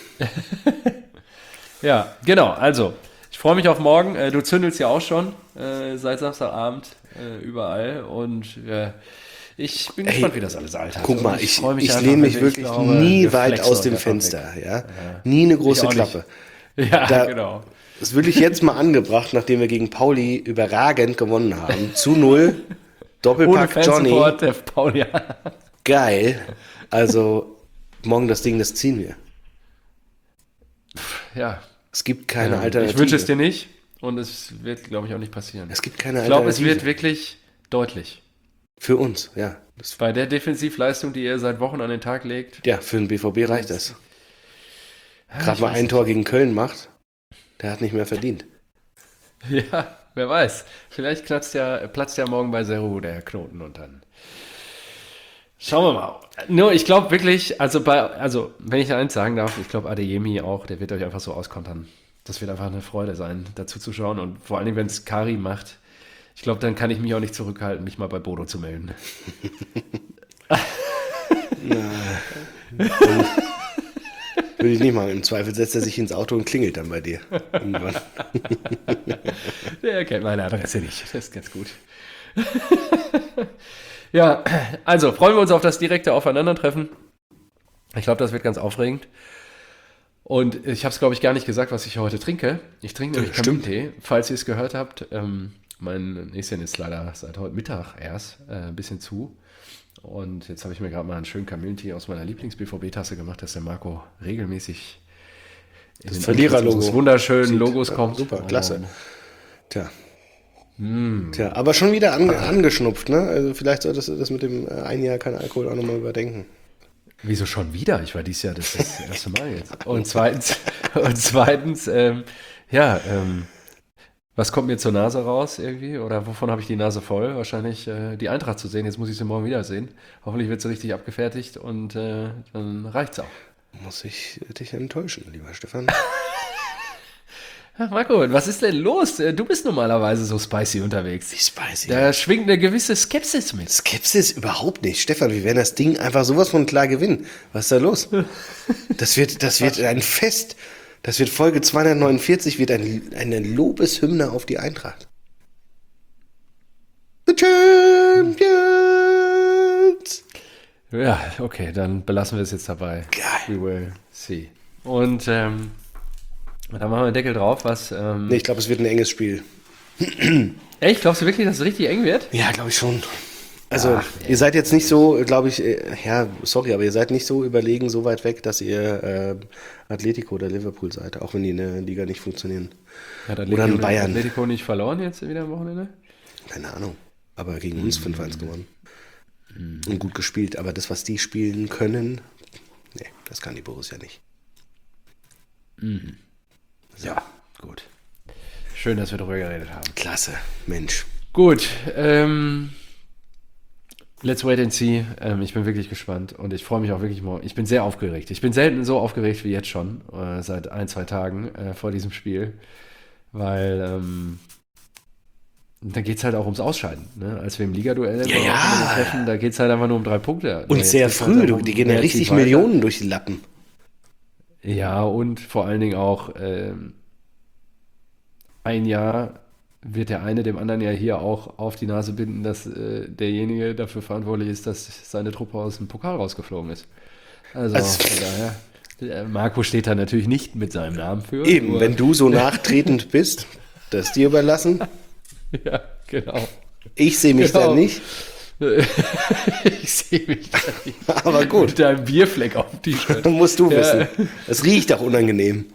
Ja, genau. Also, ich freue mich auf morgen. Äh, Du zündelst ja auch schon äh, seit Samstagabend äh, überall. Und äh, ich bin gespannt, wie das alles altert.
Guck mal,
Und
ich,
freu
ich,
einfach,
lehne mich
wenn
wirklich
glaube,
nie
wir
weit
flexen
aus
uns
dem
einfach
Fenster.
weg.
Ja? Nie eine große
auch nicht.
Klappe.
Ja,
Da-
genau.
Das will ich jetzt mal angebracht, nachdem wir gegen Pauli überragend gewonnen haben. Zu null.
Ohne
Doppelpack Johnny.
Fansupport, der Paul, ja.
Geil. Also, morgen das Ding, das ziehen wir.
ja.
Es gibt keine
Ja,
Alternative.
ich wünsche es dir nicht und es wird, glaube ich, auch nicht passieren.
Es gibt keine
Ich glaube, es
Alternative.
wird wirklich deutlich.
Für uns, ja. Das,
Bei der Defensivleistung, die ihr seit Wochen an den Tag legt.
ja, für den B V B reicht das.
Ja,
Gerade
ich
mal
weiß
ein
nicht.
Tor gegen Köln macht, der hat nicht mehr verdient.
Ja, wer weiß. Vielleicht platzt ja, platzt ja morgen bei Seru der Knoten und dann. Schauen wir mal. Nur, ich glaube wirklich, also bei, also wenn ich eins sagen darf, ich glaube Adeyemi auch, der wird euch einfach so auskontern. Das wird einfach eine Freude sein, dazu zu schauen. Und vor allen Dingen, wenn es Kari macht, ich glaube, dann kann ich mich auch nicht zurückhalten, mich mal bei Bodo zu melden.
Würde ich nicht machen. Im Zweifel setzt er sich ins Auto und klingelt dann bei dir. Irgendwann.
Der kennt meine Adresse nicht. Das ist ganz gut. Ja, also freuen wir uns auf das direkte Aufeinandertreffen. Ich glaube, das wird ganz aufregend. Und ich habe es, glaube ich, gar nicht gesagt, was ich heute trinke. Ich trinke nämlich
Stimmt.
Kamillentee, falls ihr es gehört habt. Ähm, mein Näschen ist leider seit heute Mittag erst äh, ein bisschen zu. Und jetzt habe ich mir gerade mal einen schönen Kamillentee aus meiner Lieblings-B V B-Tasse gemacht, dass der Marco regelmäßig in
Das
den
Verliererlogo
Anschluss unseres wunderschönen
sieht.
Logos
Ja,
kommt.
super, klasse.
Und,
Tja.
Hm.
Tja, aber schon wieder ange angeschnupft, ne? Also vielleicht solltest du das mit dem äh, ein Jahr kein Alkohol auch nochmal überdenken.
Wieso schon wieder? Ich war dieses Jahr das, ist das erste Mal jetzt. Und zweitens, und zweitens ähm, ja, ähm, was kommt mir zur Nase raus irgendwie? Oder wovon habe ich die Nase voll? Wahrscheinlich äh, die Eintracht zu sehen. Jetzt muss ich sie morgen wiedersehen. Hoffentlich wird sie richtig abgefertigt und äh, dann reicht's auch.
Muss ich dich enttäuschen, lieber Stefan.
Ja, Marco, was ist denn los? Äh, Du bist normalerweise so spicy unterwegs.
Wie spicy.
Da schwingt eine gewisse Skepsis mit.
Skepsis überhaupt nicht. Stefan, wir werden das Ding einfach sowas von klar gewinnen. Was ist da los? Das wird, das wird ein Fest. Das wird Folge zweihundertneunundvierzig, wird ein, eine Lobeshymne auf die Eintracht. The Champions!
Ja, okay, dann belassen wir es jetzt dabei.
Geil.
We will see. Und ähm, dann machen wir einen Deckel drauf, was... Ähm,
Nee, ich glaube, es wird ein enges Spiel.
Echt? Glaubst du wirklich, dass es richtig eng wird?
Ja, glaube ich schon. Also,
Ach, nee.
ihr seid jetzt nicht so, glaube ich, äh, ja, sorry, aber ihr seid nicht so überlegen, so weit weg, dass ihr äh, Atletico oder Liverpool seid, auch wenn die in der Liga nicht funktionieren.
Hat
Oder ein Bayern.
Atletico nicht verloren jetzt wieder am Wochenende?
Keine Ahnung. Aber gegen uns fünf eins gewonnen. Und gut gespielt. Aber das, was die spielen können, nee, das kann die Borussia nicht.
Ja, gut. Schön, dass wir darüber geredet haben.
Klasse, Mensch.
Gut, ähm, let's wait and see. Ähm, ich bin wirklich gespannt und ich freue mich auch wirklich morgen. Ich bin sehr aufgeregt. Ich bin selten so aufgeregt wie jetzt schon, äh, seit ein, zwei Tagen äh, vor diesem Spiel, weil, ähm, da geht es halt auch ums Ausscheiden. Ne? Als wir im Ligaduell
Ja, ja.
treffen, da geht es halt einfach nur um drei Punkte.
Und
Nee,
sehr
jetzt geht's
früh,
halt
du,
um,
die gehen ja
wer
richtig
zieht weiter.
Millionen durch die Lappen.
Ja, und vor allen Dingen auch ähm, ein Jahr wird der eine dem anderen ja hier auch auf die Nase binden, dass äh, derjenige dafür verantwortlich ist, dass seine Truppe aus dem Pokal rausgeflogen ist. Also,
Also-
von daher, äh, Marco steht da natürlich nicht mit seinem Namen für.
Eben,
nur-
wenn du so nachtretend bist, das dir überlassen.
Ja, genau.
Ich sehe mich
Genau.
da nicht,
Ich sehe mich da nicht.
aber gut.
Mit einem Bierfleck auf dem T-Shirt.
Dann musst du
Ja.
wissen. Es riecht auch unangenehm.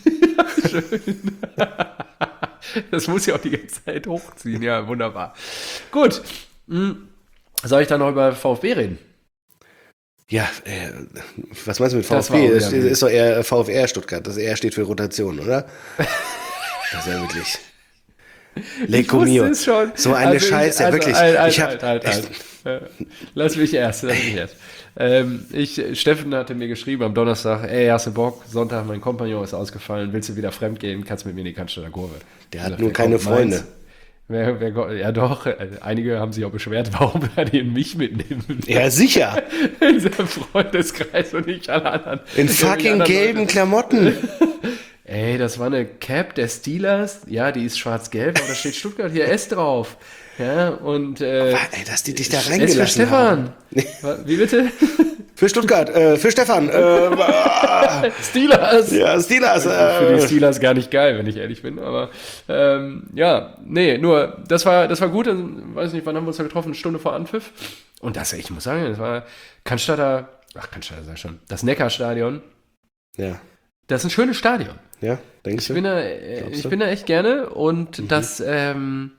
Das muss ja auch die ganze Zeit hochziehen. Ja, wunderbar. Gut. Hm. Soll ich dann noch über VfB reden?
Ja, äh, was meinst du mit
Das war
VfB?
auch
Das
wieder
ist,
wild.
ist doch eher VfR Stuttgart. Das R steht für Rotation, oder? Das ist ja wirklich. Lecco
wusste
mio.
es schon.
So eine
Also ich-
Scheiße,
also
wirklich.
Halt, halt,
ich hab,
halt, halt,
ich,
halt. Äh, Lass mich erst, lass mich erst. Ähm, ich, Steffen hatte mir geschrieben am Donnerstag, ey, hast du Bock? Sonntag, mein Kompagnon ist ausgefallen, willst du wieder fremd gehen? Kannst mit mir in die Cannstatter Kurve.
Der hat
Ich sag,
nur
wer
keine
kommt, Mainz?
Freunde.
Wer, wer, ko- ja doch, äh, einige haben sich auch beschwert, warum er den mich mitnimmt.
Ja, sicher.
In seinem Freundeskreis und nicht alle anderen.
In
Die
fucking
anderen
gelben
Leute.
Klamotten.
Ey, das war eine Cap der Steelers. Ja, die ist schwarz-gelb, aber da steht Stuttgart hier S drauf. Ja, und äh,
Ey, dass die dich da
S für
reingelassen haben.
Stefan. Wa- Wie bitte?
Für Stuttgart, äh, für Stefan. Äh, ah,
Steelers.
ja, Steelers.
Für die
Äh,
Steelers gar nicht geil, wenn ich ehrlich bin. Aber ähm, ja, nee, nur das war, das war gut. Dann, weiß nicht, wann haben wir uns da getroffen? Eine Stunde vor Anpfiff. Und das, ich muss sagen, das war Cannstatter, ach Cannstatter sag ich schon, das Neckarstadion.
ja,
Das ist ein schönes Stadion.
ja, denkst
Ich
du?
bin da, äh,
Glaubst
ich
du?
bin da echt gerne und das, ähm,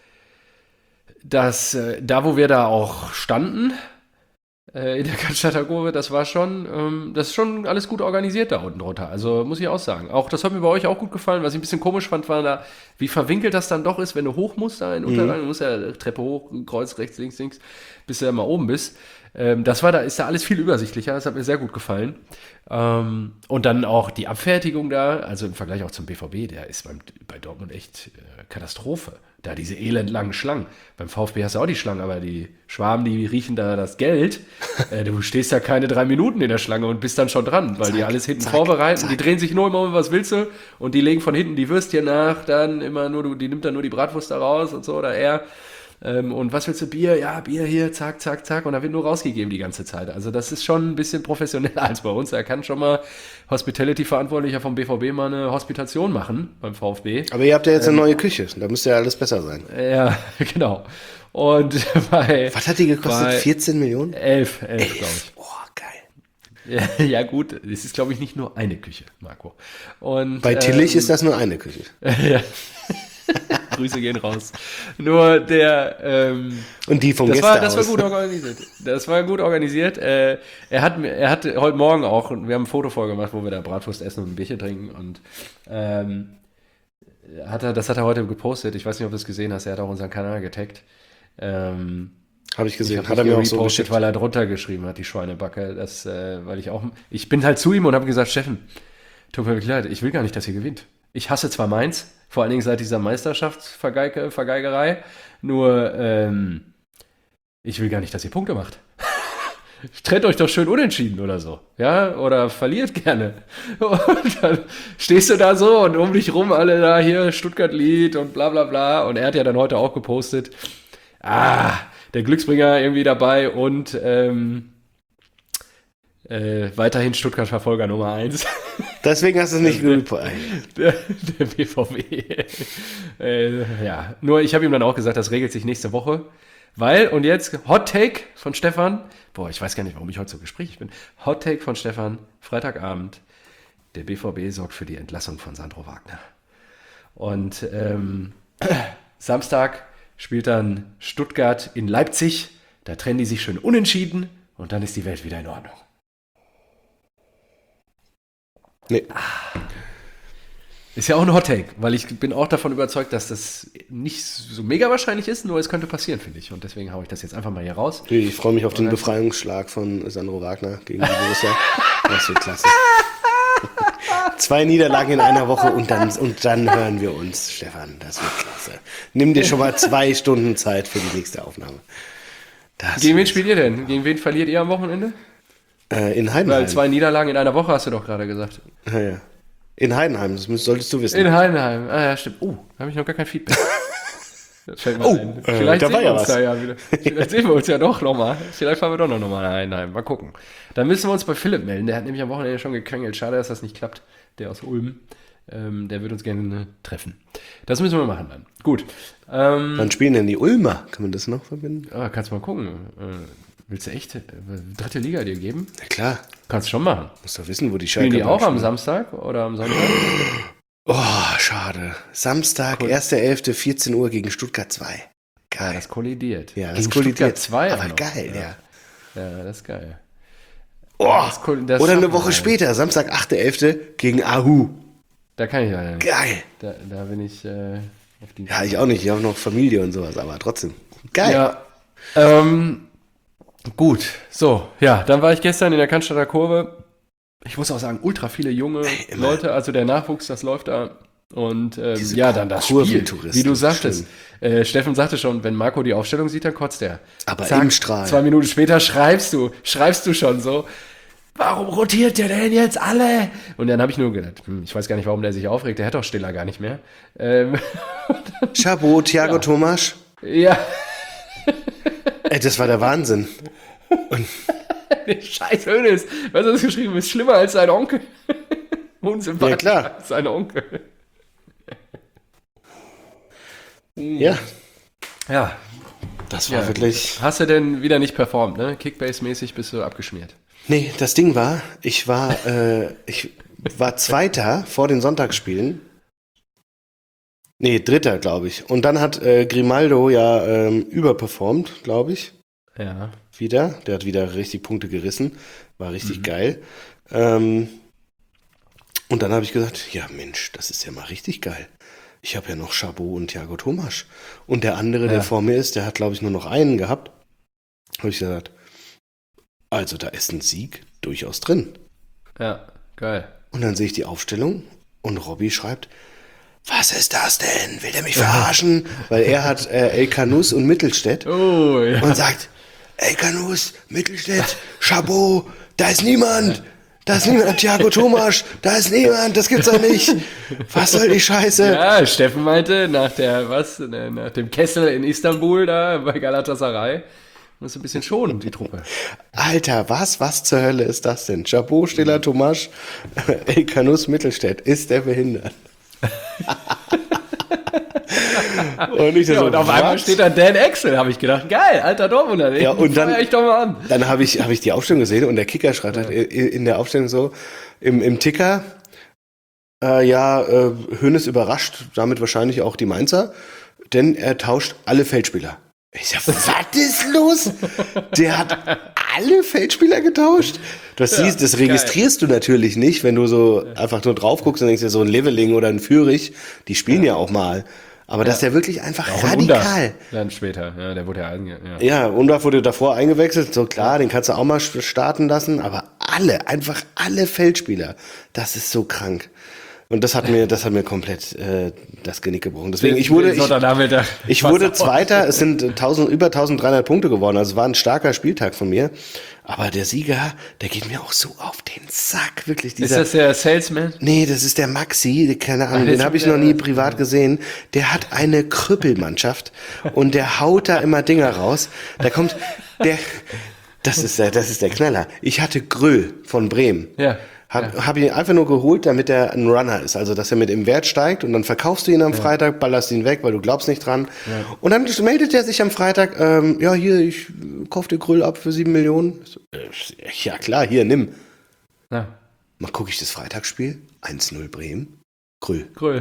das, äh, da wo wir da auch standen, äh, in der Cannstatter Kurve, das war schon, ähm, das ist schon alles gut organisiert da unten drunter. Also muss ich auch sagen. Auch das hat mir bei euch auch gut gefallen. Was ich ein bisschen komisch fand, war da, wie verwinkelt das dann doch ist, wenn du hoch musst da in Unterrang. Du musst ja Treppe hoch, Kreuz, rechts, links, links, bis du ja mal oben bist. Ähm, das war da, ist da alles viel übersichtlicher. Das hat mir sehr gut gefallen. Ähm, und dann auch die Abfertigung da, also im Vergleich auch zum B V B, der ist beim, bei Dortmund echt äh, Katastrophe. Da diese elendlangen Schlangen. Beim VfB hast du auch die Schlangen, aber die Schwaben, die riechen da das Geld. Äh, du stehst ja keine drei Minuten in der Schlange und bist dann schon dran, weil die
Zack,
alles hinten
zack,
vorbereiten.
zack.
Die drehen sich nur immer um, was willst du? Und die legen von hinten die Würstchen nach, dann immer nur, du- die nimmt dann nur die Bratwurst da raus und so, oder er. Ähm, und was willst du, Bier? Ja, Bier hier, zack, zack, zack. Und da wird nur rausgegeben die ganze Zeit. Also das ist schon ein bisschen professioneller als bei uns. Da kann schon mal Hospitality-Verantwortlicher vom B V B mal eine Hospitation machen beim VfB.
Aber ihr habt ja jetzt eine neue Küche. Da müsste ja alles besser sein.
Ja, genau. Und bei
Was hat die gekostet?
Bei-
vierzehn Millionen?
elf, elf, glaube ich.
Boah, geil.
Ja, ja gut, es ist, glaube ich, nicht nur eine Küche, Marco. Und,
Bei Tillich
ähm,
ist das nur eine Küche.
ja. Grüße gehen raus. Nur der, ähm,
Und die vom
das war,
Gästehaus.
das war gut organisiert. Das war gut organisiert. Äh, er hat mir, er hat heute Morgen auch, wir haben ein Foto vorgemacht, wo wir da Bratwurst essen und ein Bierchen trinken und ähm, hat er, das hat er heute gepostet. Ich weiß nicht, ob du es gesehen hast. Er hat auch unseren Kanal getaggt. Ähm,
Habe ich gesehen.
Ich
Hat er mir auch so
gepostet,
geschickt.
weil er drunter geschrieben hat, die Schweinebacke. Das, äh, weil ich auch, ich bin halt zu ihm und habe gesagt, Steffen, tut mir wirklich leid, ich will gar nicht, dass ihr gewinnt. Ich hasse zwar Mainz, vor allen Dingen seit dieser Meisterschaftsvergeige, Vergeigerei, nur ähm, ich will gar nicht, dass ihr Punkte macht. Trennt euch doch schön unentschieden oder so, ja, oder verliert gerne. Und dann stehst du da so und um dich rum alle da hier Stuttgart-Lied und bla bla bla. Und er hat ja dann heute auch gepostet, ah, der Glücksbringer irgendwie dabei und ähm, äh, weiterhin Stuttgart-Verfolger Nummer eins.
Deswegen hast du es nicht gereportet.
Der, der B V B. äh, ja, nur ich habe ihm dann auch gesagt, das regelt sich nächste Woche. Weil, und jetzt Hot Take von Stefan. Boah, ich weiß gar nicht, warum ich heute so gesprächig bin. Hot Take von Stefan, Freitagabend. Der B V B sorgt für die Entlassung von Sandro Wagner. Und ähm, Samstag spielt dann Stuttgart in Leipzig. Da trennen die sich schön unentschieden und dann ist die Welt wieder in Ordnung.
Nee.
Ist ja auch ein Hot Take, weil ich bin auch davon überzeugt, dass das nicht so mega wahrscheinlich ist, nur es könnte passieren, finde ich. Und deswegen haue ich das jetzt einfach mal hier raus.
Ich freue mich auf den Befreiungsschlag von Sandro Wagner gegen die Borussia. Das wird klasse. Zwei Niederlagen in einer Woche und dann, und dann hören wir uns, Stefan. Das wird klasse. Scheiße. Nimm dir schon mal zwei Stunden Zeit für die nächste Aufnahme. Das
Gegen wen spielt ihr denn? Gegen wen verliert ihr am Wochenende?
Äh, in Heidenheim.
Weil zwei Niederlagen in einer Woche hast du doch gerade gesagt.
Ja, ja. In Heidenheim, das müsst, solltest du wissen.
In Heidenheim, ah ja, stimmt. Oh, da habe ich noch gar kein Feedback. Das fällt mir
Oh,
ein.
äh,
Vielleicht
da
sehen
war
wir
ja
uns
was.
da ja wieder. Vielleicht sehen wir uns ja doch nochmal. Vielleicht fahren wir doch noch nochmal nach Heidenheim. Mal gucken. Dann müssen wir uns bei Philipp melden. Der hat nämlich am Wochenende schon gequengelt. Schade, dass das nicht klappt. Der aus Ulm. Ähm, der wird uns gerne treffen. Das müssen wir machen dann. Gut. Ähm,
Wann spielen denn die Ulmer? Kann man das noch verbinden?
ah, kannst mal gucken. Äh, willst du echt äh, dritte Liga dir geben?
Na klar,
Kannst schon machen.
musst doch wissen, wo die
Spielen
Schalke
die auch am
spielen.
Samstag oder am Sonntag?
Oh, schade. Samstag,
Cool.
erster elfter vierzehn Uhr gegen Stuttgart zwei.
Ja,
Geil.
das kollidiert.
Ja, das
Gegen
kollidiert.
Stuttgart zwei
Aber
auch noch.
geil, ja.
Ja, das ist geil.
Oh,
Das koll- das
oder eine
schaffen
Woche
wir.
später, Samstag, achter elfter gegen Ahu.
Da kann ich leider nicht.
Geil.
Da, da bin ich äh, auf die.
Ja, ich auch nicht. Ich habe noch Familie und sowas, aber trotzdem. Geil.
Ja. Ähm, gut. So, ja, dann war ich gestern in der Cannstatter Kurve. Ich muss auch sagen, ultra viele junge
immer.
Leute, also der Nachwuchs, das läuft da. Und ähm,
Diese
ja, dann das Spiel,
Kurventourismus,
wie du sagtest. Äh, Steffen sagte schon, wenn Marco die Aufstellung sieht, dann kotzt er.
Aber im Strahl.
Zwei Minuten später schreibst du, schreibst du schon so, warum rotiert der denn jetzt alle? Und dann habe ich nur gedacht, hm, ich weiß gar nicht, warum der sich aufregt, der hat doch Stiller gar nicht mehr. Ähm,
Chabot, Thiago
Ja.
Tomasch.
ja,
Ey, das war der Wahnsinn.
der scheiß Hönes. Was hast du geschrieben? Ist schlimmer als sein Onkel. Unsympathisch
Ja, klar.
als sein Onkel.
Ja,
Ja,
das war
ja.
wirklich...
Hast du denn wieder nicht performt, ne? Kickbase-mäßig bist du abgeschmiert.
Nee, das Ding war, ich war, äh, ich war Zweiter vor den Sonntagsspielen. Nee, Dritter, glaube ich. Und dann hat äh, Grimaldo ja ähm, überperformt, glaube ich,
Ja.
wieder. Der hat wieder richtig Punkte gerissen. War richtig
Mhm.
geil. Ähm, und dann habe ich gesagt, ja Mensch, das ist ja mal richtig geil. Ich habe ja noch Chabot und Thiago Tomasch. Und der andere,
Ja.
der vor mir ist, der hat, glaube ich, nur noch einen gehabt. Habe ich gesagt, also da ist ein Sieg durchaus drin.
Ja, geil.
Und dann sehe ich die Aufstellung und Robby schreibt, was ist das denn? Will der mich verarschen? Weil er hat äh, El Canus und Mittelstädt
Oh, ja.
und sagt, El Canus, Mittelstädt, Chabot, da ist niemand. Da ist niemand. Thiago Tomasch, da ist niemand. Das gibt's doch nicht. Was soll die Scheiße?
Ja, Steffen meinte, nach der, was, ne, nach dem Kessel in Istanbul da bei Galatasaray, muss ein bisschen schonen, die Truppe.
Alter, was, was zur Hölle ist das denn? Chabot, Stiller, Tomasch, El Canus, Mittelstädt. Ist der behindert? Und ich
Ja,
so,
und auf einmal
was?
steht da Dan Axel, habe ich gedacht. Geil, alter Dortmunder.
Ja, und dann-
feuer ich doch mal an.
Dann habe ich, hab ich die Aufstellung gesehen und der Kicker schreibt halt in der Aufstellung so, im, im Ticker, äh, ja, äh, Hoeneß überrascht damit wahrscheinlich auch die Mainzer, denn er tauscht alle Feldspieler. Ich sag, was ist los? Der hat alle Feldspieler getauscht? Das,
Ja,
siehst, das
geil.
registrierst du natürlich nicht, wenn du so einfach nur drauf guckst und denkst dir so ein Leveling oder ein Fürich, die spielen ja, auch mal. Aber dass der wirklich einfach
Auch ein Undav
radikal.
Dann später, ja, der wurde ja einge... Ja.
Ja, Undav wurde davor eingewechselt, so klar, den kannst du auch mal starten lassen, aber alle, einfach alle Feldspieler, das ist so krank. Und das hat mir, das hat mir komplett äh, das Genick gebrochen. Deswegen, ich wurde, ich,
Sonntagnachmittag.
ich wurde Zweiter, es sind tausend, über dreizehnhundert Punkte geworden, also es war ein starker Spieltag von mir. Aber der Sieger, der geht mir auch so auf den Sack, wirklich.
Ist
Dieser,
das der Salesman?
nee, das ist der Maxi, keine Ahnung,
Ah,
den
das
habe
ist
ich noch
der-
nie privat gesehen. Der hat eine Krüppelmannschaft und der haut da immer Dinger raus. Da kommt der, das ist der, das ist der Knaller. Ich hatte Gröll von Bremen.
Ja.
Hab, hab ihn einfach nur geholt, damit er ein Runner ist. Also, dass er mit im Wert steigt und dann verkaufst du ihn am Freitag, ballerst ihn weg, weil du glaubst nicht dran. Und dann meldet er sich am Freitag, ähm, ja, hier, ich kauf dir Grill ab für sieben Millionen. Ich so, äh, ja, klar, hier, nimm.
Ja.
Mal gucke ich das Freitagsspiel, eins null Bremen, Grill.
Gröll.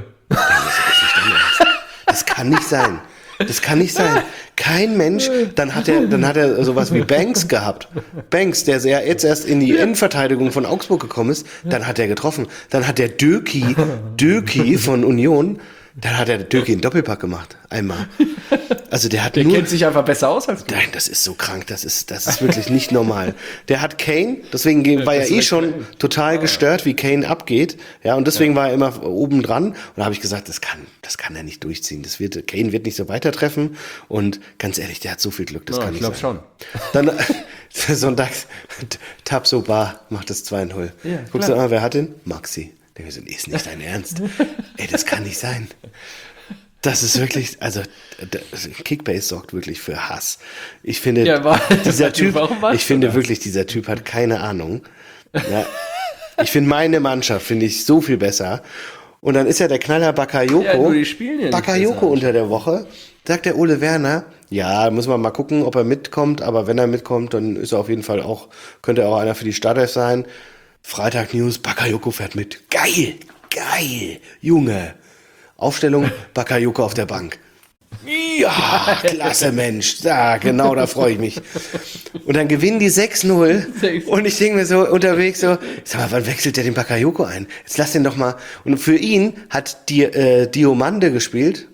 Das kann nicht sein. Das kann nicht sein. Kein Mensch, dann hat er, dann hat er sowas wie Banks gehabt. Banks, der ja jetzt erst in die Innenverteidigung von Augsburg gekommen ist, dann hat er getroffen. Dann hat der Döki, Döki von Union, dann hat der Döki einen Doppelpack gemacht. Einmal. Also der hat
Der
nur...
kennt sich einfach besser aus als du.
Nein, das ist so krank, das ist, das ist wirklich nicht normal. Der hat Kane, deswegen ge- war er
das
eh
ist
schon
Kane.
total gestört, wie Kane abgeht. Ja, und deswegen war er immer oben dran. Und da habe ich gesagt, das kann, das kann er nicht durchziehen. Das wird, Kane wird nicht so weitertreffen. Und ganz ehrlich, der hat so viel Glück, das
Ja,
kann
ich
nicht
glaube
sein.
schon.
Dann sonntags, Tabsoba macht das zwei null.
Ja,
Guckst du
klar.
an, wer hat den? Maxi. Der so, ist nicht dein Ernst. Ey, das kann nicht sein. Das ist wirklich, also das- Kickbase sorgt wirklich für Hass. Ich finde,
Ja, wa-
dieser Typ,
warum machst
ich
du
finde
das?
wirklich, dieser Typ hat keine Ahnung. Ja, ich finde meine Mannschaft, finde ich so viel besser. Und dann ist ja der Knaller Bakayoko.
Ja, nur die spielen ja nicht
Bakayoko
besser.
unter der Woche. Sagt der Ole Werner, ja, muss man mal gucken, ob er mitkommt. Aber wenn er mitkommt, dann ist er auf jeden Fall auch, könnte er auch einer für die Startelf sein. Freitag News, Bakayoko fährt mit. Geil, geil, Junge. Aufstellung, Bakayoko auf der Bank. Ja, klasse Mensch. Ja, genau, da freue ich mich. Und dann gewinnen die sechs null. Und ich denke mir so unterwegs so, sag mal, wann wechselt der den Bakayoko ein? Jetzt lass den doch mal. Und für ihn hat die, äh, Diomande gespielt.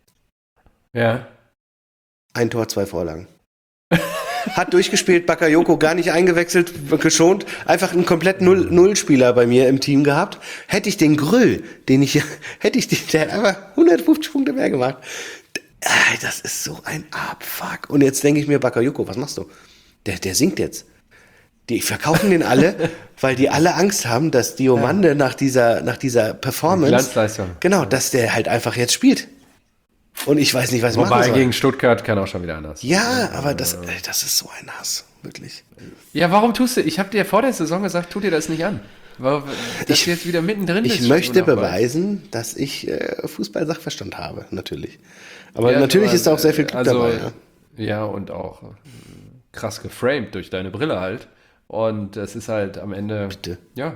Ja.
Ein Tor, zwei Vorlagen. Hat durchgespielt, Bakayoko gar nicht eingewechselt, geschont. Einfach einen komplett Null- Nullspieler bei mir im Team gehabt. Hätte ich den Grüll, den ich, hätte ich den, der hat einfach hundertfünfzig Punkte mehr gemacht. Ah, das ist so ein Abfuck. Und jetzt denke ich mir, Bakayoko, was machst du? Der, der singt jetzt. Die verkaufen den alle, weil die alle Angst haben, dass Diomande nach dieser, nach dieser Performance,
Glanzleistung.
genau, dass der halt einfach jetzt spielt. Und ich weiß nicht, was ich machen
Wobei
soll.
gegen Stuttgart kann auch schon wieder anders.
Ja, aber das, ey, das ist so ein Hass, wirklich.
Ja, warum tust du? Ich habe dir vor der Saison gesagt, tu dir das nicht an. Weil, dass
Ich-
du jetzt wieder mittendrin bist.
Ich
schon
möchte
wunderbar.
beweisen, dass ich äh, Fußball-Sachverstand habe, natürlich. Aber
Ja,
natürlich
du,
ist da auch sehr viel Glück
also,
dabei. Ja.
Ja, und auch äh, krass geframed durch deine Brille halt. Und es ist halt am Ende.
Bitte.
Ja.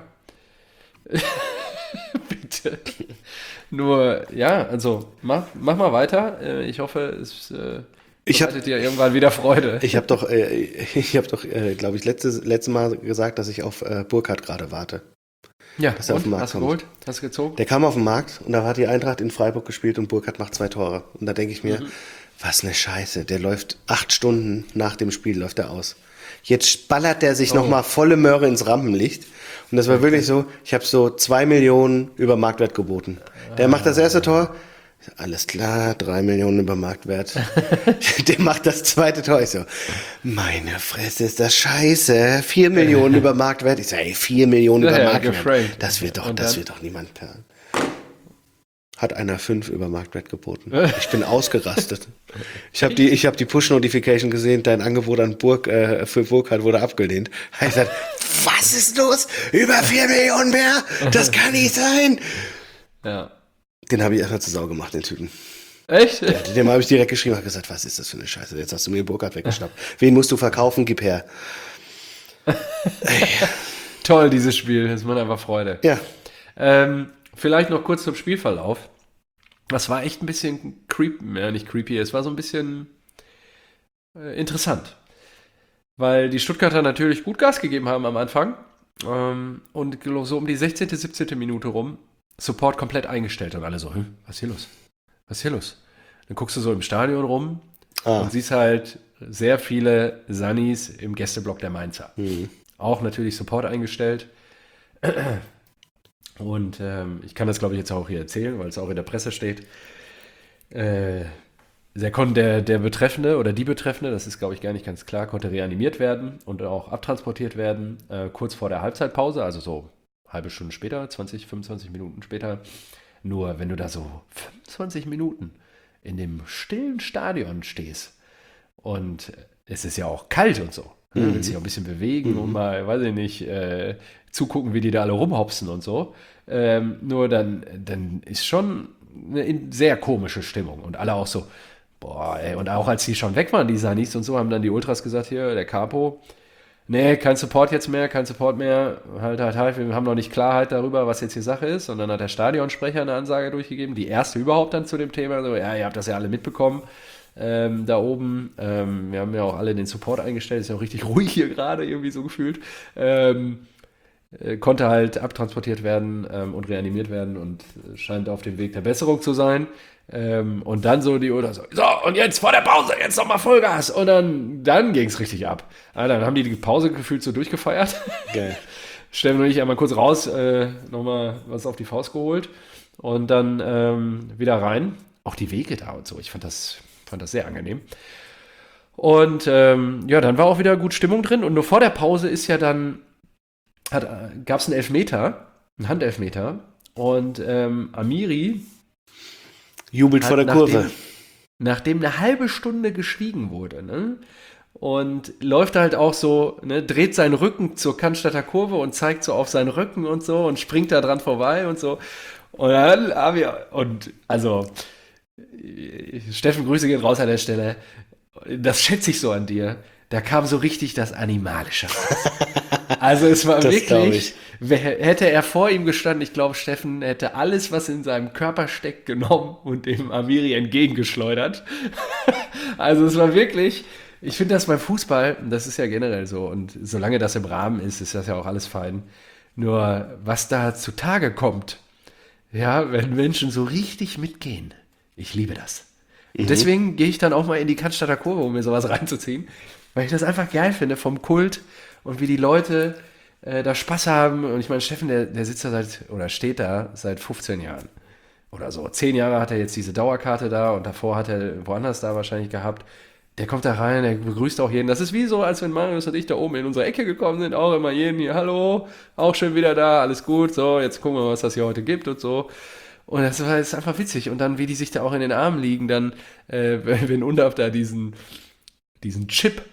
Bitte. Nur, ja, also mach, mach mal weiter. Äh, Ich hoffe, es äh,
Ich hab-
bereitet dir irgendwann wieder Freude.
Ich habe doch, äh, ich habe doch, äh, glaube ich, letztes letzte Mal gesagt, dass ich auf äh, Burkhardt gerade warte.
ja,
dass er auf den
und?
Markt
Hast du
kommt.
geholt? Hast du gezogen?
Der kam auf den Markt und da hat die Eintracht in Freiburg gespielt und Burkhardt macht zwei Tore. Und da denke ich mir, was eine Scheiße. Der läuft acht Stunden nach dem Spiel, läuft er aus. Jetzt ballert der sich
Oh.
nochmal volle Möhre ins Rampenlicht. Und das war wirklich so, ich habe so zwei Millionen über Marktwert geboten. Der macht das erste Tor. Alles klar, drei Millionen über Marktwert. Der macht das zweite Tor. Ich so, meine Fresse, ist das scheiße. Vier Millionen über Marktwert. Ich so, ey, vier Millionen
Ja,
über
ja,
Marktwert.
geframed.
Das wird doch,
Und
das
dann?
wird doch niemand planen. Hat einer fünf über Marktwert geboten. Ich bin ausgerastet. Ich habe die, ich hab die Push-Notification gesehen, dein Angebot an Burg, äh, für Burkhardt wurde abgelehnt. Er hat gesagt, was ist los? Über vier Millionen mehr? Das kann nicht sein.
Ja.
Den habe ich erstmal zur Sau gemacht, den Typen.
Echt?
Dem habe ich direkt geschrieben, habe gesagt, was ist das für eine Scheiße? Jetzt hast du mir Burkhardt weggeschnappt. Wen musst du verkaufen? Gib her.
Toll, dieses Spiel. Das macht einfach Freude.
Ja.
Ähm, vielleicht noch kurz zum Spielverlauf. Das war echt ein bisschen creepy, ja, nicht creepy, es war so ein bisschen äh, interessant. Weil die Stuttgarter natürlich gut Gas gegeben haben am Anfang. Ähm, und so um die sechzehnte, siebzehnte Minute rum, Support komplett eingestellt und alle so, hm, was ist hier los? Was ist hier los? Dann guckst du so im Stadion rum
Ah.
und siehst halt sehr viele Sunnis im Gästeblock der Mainzer.
Mhm.
Auch natürlich Support eingestellt. Und ähm, ich kann das, glaube ich, jetzt auch hier erzählen, weil es auch in der Presse steht. Äh, der, kon der, der Betreffende oder die Betreffende, das ist, glaube ich, gar nicht ganz klar, konnte reanimiert werden und auch abtransportiert werden, äh, kurz vor der Halbzeitpause, also so eine halbe Stunde später, zwanzig, fünfundzwanzig Minuten später. Nur wenn du da so fünfundzwanzig Minuten in dem stillen Stadion stehst und es ist ja auch kalt und so, mhm. Du willst dich auch ein bisschen bewegen mhm. und mal, weiß ich nicht, äh, zugucken, wie die da alle rumhopsen und so. Ähm, nur dann, dann ist schon eine sehr komische Stimmung und alle auch so, boah, ey, und auch als die schon weg waren, die Sanis und so, haben dann die Ultras gesagt, hier, der Capo, nee, kein Support jetzt mehr, kein Support mehr, halt, halt, halt, wir haben noch nicht Klarheit darüber, was jetzt die Sache ist. Und dann hat der Stadionsprecher eine Ansage durchgegeben, die erste überhaupt dann zu dem Thema, so, ja, ihr habt das ja alle mitbekommen, ähm, da oben, ähm, wir haben ja auch alle den Support eingestellt, ist ja auch richtig ruhig hier gerade, irgendwie so gefühlt, ähm, äh, konnte halt abtransportiert werden ähm, und reanimiert werden und äh, scheint auf dem Weg der Besserung zu sein. Ähm, und dann so die Uhr so, so, und jetzt vor der Pause, jetzt nochmal Vollgas. Und dann, dann ging es richtig ab. Ah, dann haben die die Pause gefühlt so durchgefeiert.
Geil.
Steffen und ich einmal kurz raus, äh, nochmal was auf die Faust geholt und dann ähm, wieder rein. Auch die Wege da und so, ich fand das, fand das sehr angenehm. Und ähm, ja, dann war auch wieder gut Stimmung drin. Und nur vor der Pause ist ja dann, gab es einen Elfmeter, einen Handelfmeter. Und ähm, Amiri
jubelt vor der
nachdem,
Kurve.
Nachdem eine halbe Stunde geschwiegen wurde, ne? Und läuft halt auch so, ne, dreht seinen Rücken zur Cannstatter Kurve und zeigt so auf seinen Rücken und so und springt da dran vorbei und so. Und dann haben wir, und also, Steffen, Grüße gehen raus an der Stelle. Das schätze ich so an dir. Da kam so richtig das Animalische raus. Also es war
Das
wirklich, hätte er vor ihm gestanden, ich glaube, Steffen hätte alles, was in seinem Körper steckt, genommen und dem Amiri entgegengeschleudert. Also es war wirklich, ich finde das beim Fußball, das ist ja generell so, und solange das im Rahmen ist, ist das ja auch alles fein. Nur was da zutage kommt, ja, wenn Menschen so richtig mitgehen, ich liebe das. Und deswegen gehe ich dann auch mal in die Cannstatter Kurve, um mir sowas reinzuziehen, weil ich das einfach geil finde vom Kult und wie die Leute äh, da Spaß haben. Und ich meine, Steffen, der, der sitzt da seit, oder steht da seit fünfzehn Jahren oder so. Zehn Jahre hat er jetzt diese Dauerkarte da und davor hat er woanders da wahrscheinlich gehabt. Der kommt da rein, der begrüßt auch jeden. Das ist wie so, als wenn Marius und ich da oben in unsere Ecke gekommen sind, auch immer jeden hier, hallo, auch schön wieder da, alles gut, so, jetzt gucken wir mal, was das hier heute gibt und so. Und das war ist einfach witzig. Und dann, wie die sich da auch in den Armen liegen, dann, äh, wenn Undaf da diesen, diesen Chip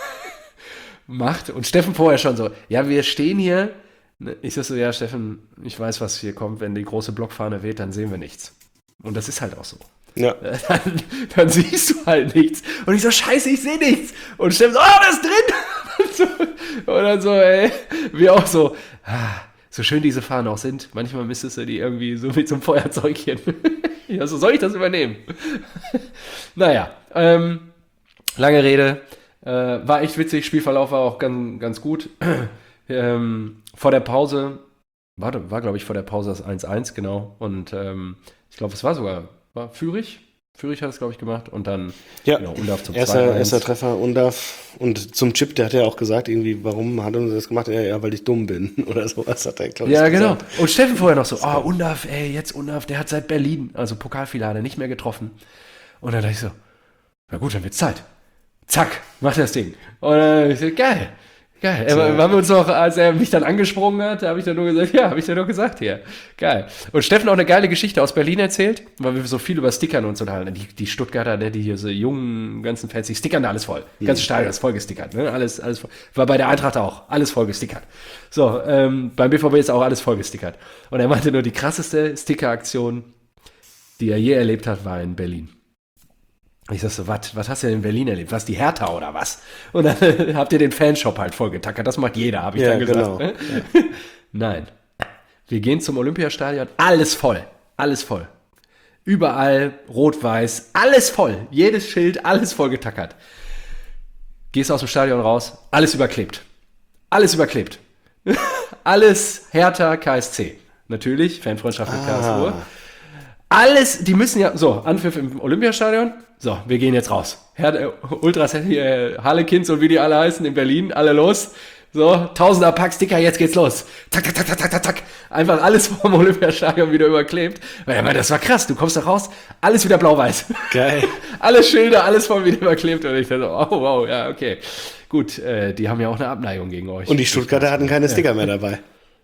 macht und Steffen vorher schon so, ja, wir stehen hier. Ich sag so, ja, Steffen, ich weiß, was hier kommt. Wenn die große Blockfahne weht, dann sehen wir nichts. Und das ist halt auch so.
Ja.
Dann, dann siehst du halt nichts. Und ich so, scheiße, ich sehe nichts. Und Steffen so, oh, das ist drin. Und, so, und dann so, ey, wir auch so, ah, so schön diese Fahnen auch sind, manchmal müsstest du die irgendwie so mit so einem Feuerzeugchen. Ja, so soll ich das übernehmen? Naja, ähm, lange Rede, äh, war echt witzig, Spielverlauf war auch ganz, ganz gut. ähm, vor der Pause, war, war glaube ich vor der Pause das eins eins, genau. Und ähm, ich glaube, es war sogar, war Fürich. Fürich hat es, glaube ich, gemacht. Und dann,
ja,
genau, Undaf zum
erster,
zwei eins.
erster Treffer, Undaf. Und zum Chip, der hat ja auch gesagt, irgendwie, warum hat er das gemacht? Ja, ja, weil ich dumm bin oder sowas, hat er, glaube ich,
Ja,
gesagt.
genau. Und Steffen vorher noch so, ah, oh, Undaf, ey, jetzt Undaf, der hat seit Berlin, also Pokalfinale, nicht mehr getroffen. Und dann dachte ich so, na gut, dann wird's Zeit. Zack, macht er das Ding. Und dann ich so, geil, geil. So. Haben wir uns noch, als er mich dann angesprungen hat, habe ich dann nur gesagt, ja, habe ich dir doch gesagt hier. Geil. Und Steffen auch eine geile Geschichte aus Berlin erzählt, weil wir so viel über Stickern und so halten. Die, die Stuttgarter, ne, die hier so jungen, ganzen Fans, die stickern da alles voll. Mhm. Ganze Stadion ist voll gestickert, ne? Alles, alles voll. War bei der Eintracht auch. Alles voll gestickert. So, ähm, beim B V B ist auch alles voll gestickert. Und er meinte nur, die krasseste Sticker-Aktion, die er je erlebt hat, war in Berlin. Ich sag so, was was hast du denn in Berlin erlebt? Was, die Hertha oder was? Und dann habt ihr den Fanshop halt vollgetackert. Das macht jeder, habe ich
ja,
dann gesagt.
Genau.
Ja. Nein. Wir gehen zum Olympiastadion, alles voll. Alles voll. Überall rot-weiß, alles voll. Jedes Schild, alles vollgetackert. Gehst aus dem Stadion raus, alles überklebt. Alles überklebt. Alles Hertha K S C. Natürlich, Fanfreundschaft mit ah. Karlsruhe. Alles, die müssen ja, so, Anpfiff im Olympiastadion, so, wir gehen jetzt raus. Her- äh, Ultras, äh, Harlequins und wie die alle heißen in Berlin, alle los. So, tausender Pack Sticker, jetzt geht's los. Tak, tak, tak, tak, tak, tak. Einfach alles vom Olympiastadion wieder überklebt. Weil, weil das war krass, du kommst da raus, alles wieder blau-weiß.
Geil.
Alle Schilder, alles voll wieder überklebt. Und ich dachte so, oh wow, ja, okay. Gut, äh, die haben ja auch eine Abneigung gegen euch.
Und die Stuttgarter hatten keine Sticker mehr dabei.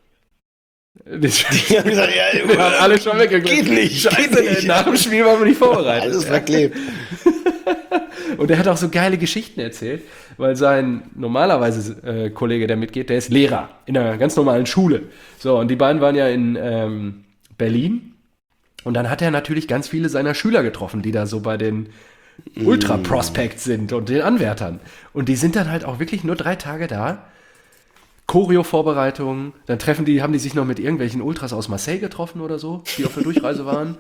Die haben gesagt, ja, wir haben alle schon weggeklebt.
Geht nicht,
Scheiße,
geht nicht.
Nach dem Spiel waren wir nicht vorbereitet.
Alles verklebt.
Und er hat auch so geile Geschichten erzählt, weil sein normalerweise äh, Kollege, der mitgeht, der ist Lehrer in einer ganz normalen Schule. So, und die beiden waren ja in ähm, Berlin. Und dann hat er natürlich ganz viele seiner Schüler getroffen, die da so bei den Ultra-Prospects sind und den Anwärtern. Und die sind dann halt auch wirklich nur drei Tage da. Choreo-Vorbereitungen, dann treffen die, haben die sich noch mit irgendwelchen Ultras aus Marseille getroffen oder so, die auf der Durchreise waren.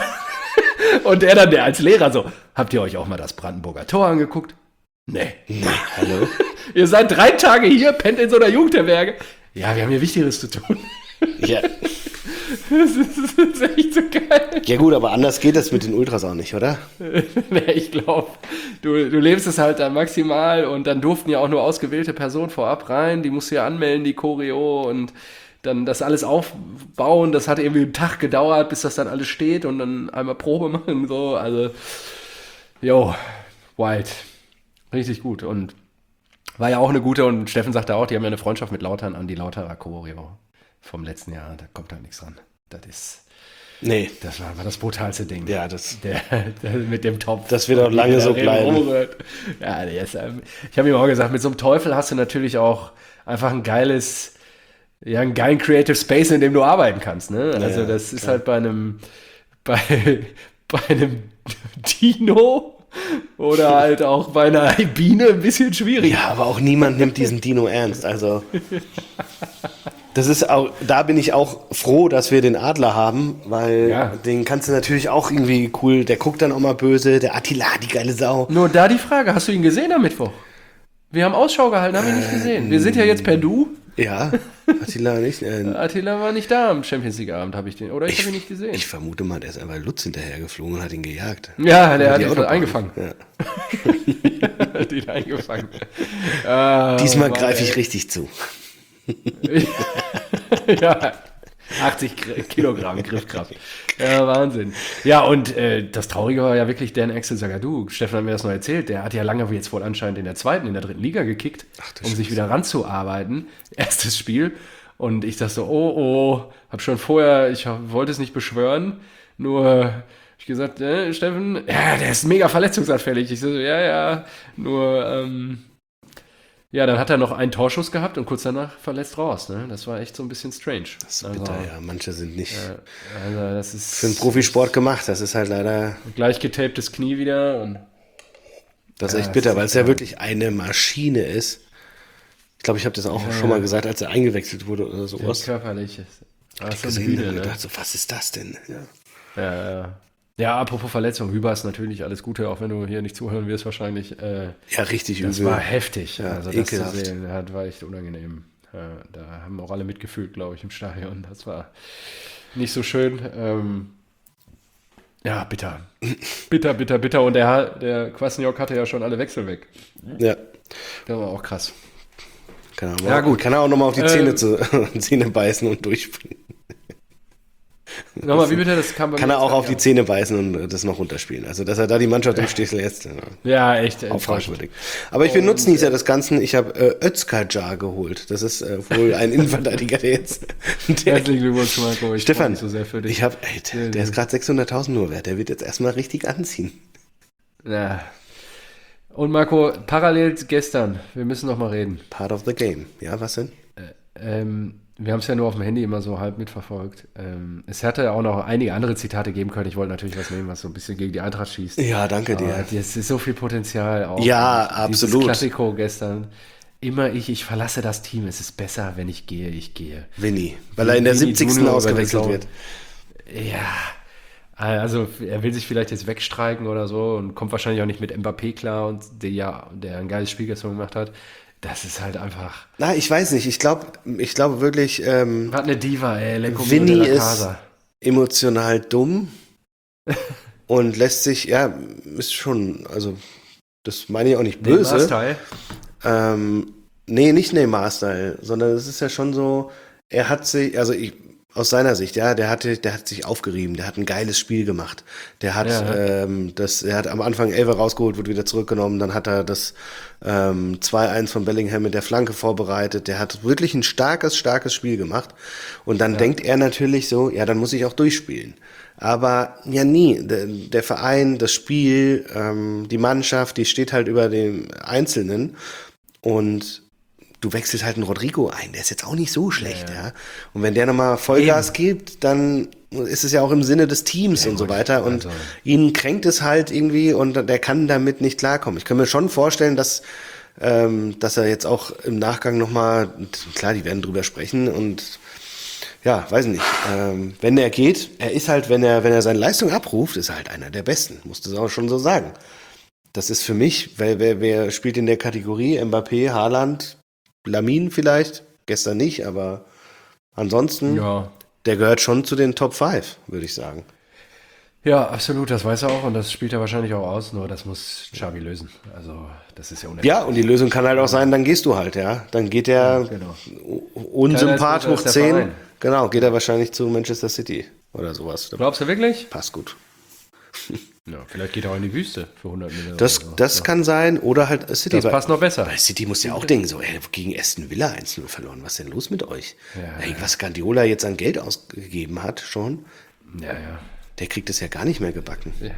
Und er dann, der als Lehrer so, habt ihr euch auch mal das Brandenburger Tor angeguckt? Nee.
Nee, hallo?
Ihr seid drei Tage hier, pennt in so einer Jugendherberge. Ja, wir haben hier Wichtigeres zu tun.
Ja.
Das ist, das ist echt so geil.
Ja gut, aber anders geht das mit den Ultras auch nicht, oder?
Nee, ich glaube, du, du lebst es halt dann maximal und dann durften ja auch nur ausgewählte Personen vorab rein, die musst du ja anmelden, die Choreo und dann das alles aufbauen, das hat irgendwie einen Tag gedauert, bis das dann alles steht und dann einmal Probe machen, so, also, jo, wild, richtig gut und war ja auch eine gute und Steffen sagte auch, die haben ja eine Freundschaft mit Lautern an die Lauterer Choreo vom letzten Jahr, da kommt halt nichts ran, das ist...
Nee.
Das war, war das brutalste Ding.
Ja, das.
Der, der mit dem Topf.
Das wird auch lange so bleiben.
Rumrührt. Ja, der ist, ähm, ich habe ihm auch gesagt, mit so einem Teufel hast du natürlich auch einfach ein geiles, ja, einen geilen Creative Space, in dem du arbeiten kannst. Ne? Also
ja,
das ist
klar.
halt bei einem, bei, bei einem Dino oder halt auch bei einer Biene ein bisschen schwierig.
Ja, aber auch niemand nimmt diesen Dino ernst. Also. Das ist auch, da bin ich auch froh, dass wir den Adler haben, weil
Ja.
den kannst du natürlich auch irgendwie cool, der guckt dann auch mal böse, der Attila, die geile Sau.
Nur da die Frage, hast du ihn gesehen am Mittwoch? Wir haben Ausschau gehalten, haben ihn nicht gesehen. Wir sind ja jetzt per Du.
Ja, Attila nicht. Äh,
Attila war nicht da am Champions League Abend, habe ich den. Oder ich, habe ihn nicht gesehen.
Ich vermute mal, der ist einfach Lutz hinterhergeflogen und hat ihn gejagt.
ja, der hat
Die
ihn
Autobahn.
eingefangen.
Ja.
hat ihn eingefangen. Ah,
Diesmal
Mann,
greife ich
ey.
richtig zu.
ja, achtzig Kilogramm Griffkraft. Ja, Wahnsinn. Ja, und äh, das Traurige war ja wirklich Dan Axel Zagadou. Steffen hat mir das noch erzählt. Der hat ja lange jetzt wohl anscheinend in der zweiten, in der dritten Liga gekickt,
Ach, du
um sich
Scheiße.
wieder ranzuarbeiten. Erstes Spiel. Und ich dachte so, oh, oh, hab schon vorher, ich hab, wollte es nicht beschwören, nur hab ich gesagt, äh, Steffen, ja, der ist mega verletzungsanfällig. Ich so, ja, ja, nur, ähm, ja, dann hat er noch einen Torschuss gehabt und kurz danach verletzt raus. Ne? Das war echt so ein bisschen strange.
Das ist bitter,
also,
ja. Manche sind nicht
äh, also das ist
für den Profisport gemacht. Das ist halt leider,
gleich getaptes Knie wieder. Und
das ist
Ja,
echt bitter,
das
weil
ist
es ja
ja-
wirklich eine Maschine ist. Ich glaube, ich habe das auch
Ja,
schon mal
ja.
gesagt, als er eingewechselt wurde oder
sehr
sowas.
körperlich. Das ist so eine
Gesehen
Bühne,
und
ne?
gedacht, so, was ist das denn? Ja.
Ja, ja. Ja, apropos Verletzung, Hübers natürlich alles Gute, auch wenn du hier nicht zuhören wirst wahrscheinlich. Äh,
Ja, richtig
das
übel.
war heftig.
Ja,
also das
ekelhaft.
zu sehen, das war echt unangenehm. Ja, da haben auch alle mitgefühlt, glaube ich, im Stadion. Das war nicht so schön. Ähm, ja, bitter. bitter, bitter, bitter. Und der, der Kwasniok hatte ja schon alle Wechsel weg.
Ja.
Das war auch krass.
Kann er,
Ja,
ja,
gut.
gut. Kann er auch nochmal auf die
Ähm,
Zähne, zu, Zähne beißen und durchspringen.
Nochmal, wie bitte? Das kam bei
Kann
mir
er auch
jetzt
auf die
nicht
Zähne beißen und das noch runterspielen. Also, dass er da die Mannschaft im Stich lässt, ja,
an. Ja, echt.
auch
enttäuschend.
fragwürdig. Aber ich bin Nutznießer des Ganzen. Ich habe äh, Özkajar geholt. Das ist äh, wohl ein Innenverteidiger, der jetzt... Der,
Herzlichen Glückwunsch, Marco. Ich freue
Stefan,
mich so sehr für dich.
ich habe... Der, der ist gerade sechshunderttausend nur wert. Der wird jetzt erstmal richtig anziehen.
Ja. Und Marco, parallel gestern, wir müssen noch mal reden.
Part of the game. Ja, was denn?
Ähm, wir haben es ja nur auf dem Handy immer so halb mitverfolgt. Ähm, es hätte ja auch noch einige andere Zitate geben können. Ich wollte natürlich was nehmen, was so ein bisschen gegen die Eintracht schießt.
Ja, danke
Aber
dir.
es ist so viel Potenzial auch.
Ja,
Dieses
absolut.
Klassiko gestern. Immer ich, ich verlasse das Team. Es ist besser, wenn ich gehe, ich gehe.
Winnie. Weil er in der
Winnie
siebzigsten
Junior
ausgewechselt
über
wird.
die Ja, also er will sich vielleicht jetzt wegstreiken oder so und kommt wahrscheinlich auch nicht mit Mbappé klar und der ja, der ein geiles Spiel gestern gemacht hat. Das ist halt einfach.
Na, ich weiß nicht. Ich glaube ich glaube wirklich, ähm,
Hat eine Diva, ey. Lecco mio
Winnie
della
ist
Casa.
emotional dumm und lässt sich, ja, ist schon, also das meine ich auch nicht böse.
Neymar-Style.
Ähm, nee, nicht Neymar-Style, sondern es ist ja schon so, er hat sich, also ich, aus seiner Sicht, ja, der hatte, der hat sich aufgerieben, der hat ein geiles Spiel gemacht. Der hat,
Ja.
ähm, das, er hat am Anfang Elfer rausgeholt, wurde wieder zurückgenommen, dann hat er das ähm, zwei eins von Bellingham mit der Flanke vorbereitet. Der hat wirklich ein starkes, starkes Spiel gemacht. Und dann denkt er natürlich so, ja, dann muss ich auch durchspielen. Aber ja nie. Der, der Verein, das Spiel, ähm, die Mannschaft, die steht halt über dem Einzelnen. Und du wechselst halt einen Rodrigo ein, der ist jetzt auch nicht so schlecht, ja. ja. Und wenn der nochmal Vollgas gibt, dann ist es ja auch im Sinne des Teams ja, und gut. so weiter. Und
also.
ihn kränkt es halt irgendwie und der kann damit nicht klarkommen. Ich kann mir schon vorstellen, dass, ähm, dass er jetzt auch im Nachgang nochmal, klar, die werden drüber sprechen und ja, weiß nicht. Ähm, wenn er geht, er ist halt, wenn er, wenn er seine Leistung abruft, ist er halt einer der Besten, musst du es auch schon so sagen. Das ist für mich, wer, wer, wer spielt in der Kategorie Mbappé, Haaland, Lamine vielleicht, gestern nicht, aber ansonsten.
Ja,
der gehört schon zu den Top fünf, würde ich sagen.
Ja, absolut, das weiß er auch und das spielt er wahrscheinlich auch aus, nur das muss Xavi lösen. Also, das ist ja unerklärlich.
Ja, und die Lösung kann halt auch sein, dann gehst du halt, ja. Dann geht der
Ja, genau.
Unsympath
Keiner ist
hoch
größer als der
zehn.
Verein.
Genau, geht er wahrscheinlich zu Manchester City oder sowas.
Glaubst du wirklich?
Passt gut.
Ja, vielleicht geht er auch in die Wüste für hundert Millionen.
Das,
oder so.
das
ja.
kann sein. Oder halt City.
Das passt noch besser.
Bei City muss ja auch denken, so, ey, gegen Aston Villa eins null verloren. Was ist denn los mit euch?
Ja,
ey, was Guardiola jetzt an Geld ausgegeben hat schon,
Ja, ja.
der kriegt es ja gar nicht mehr gebacken.
Ja.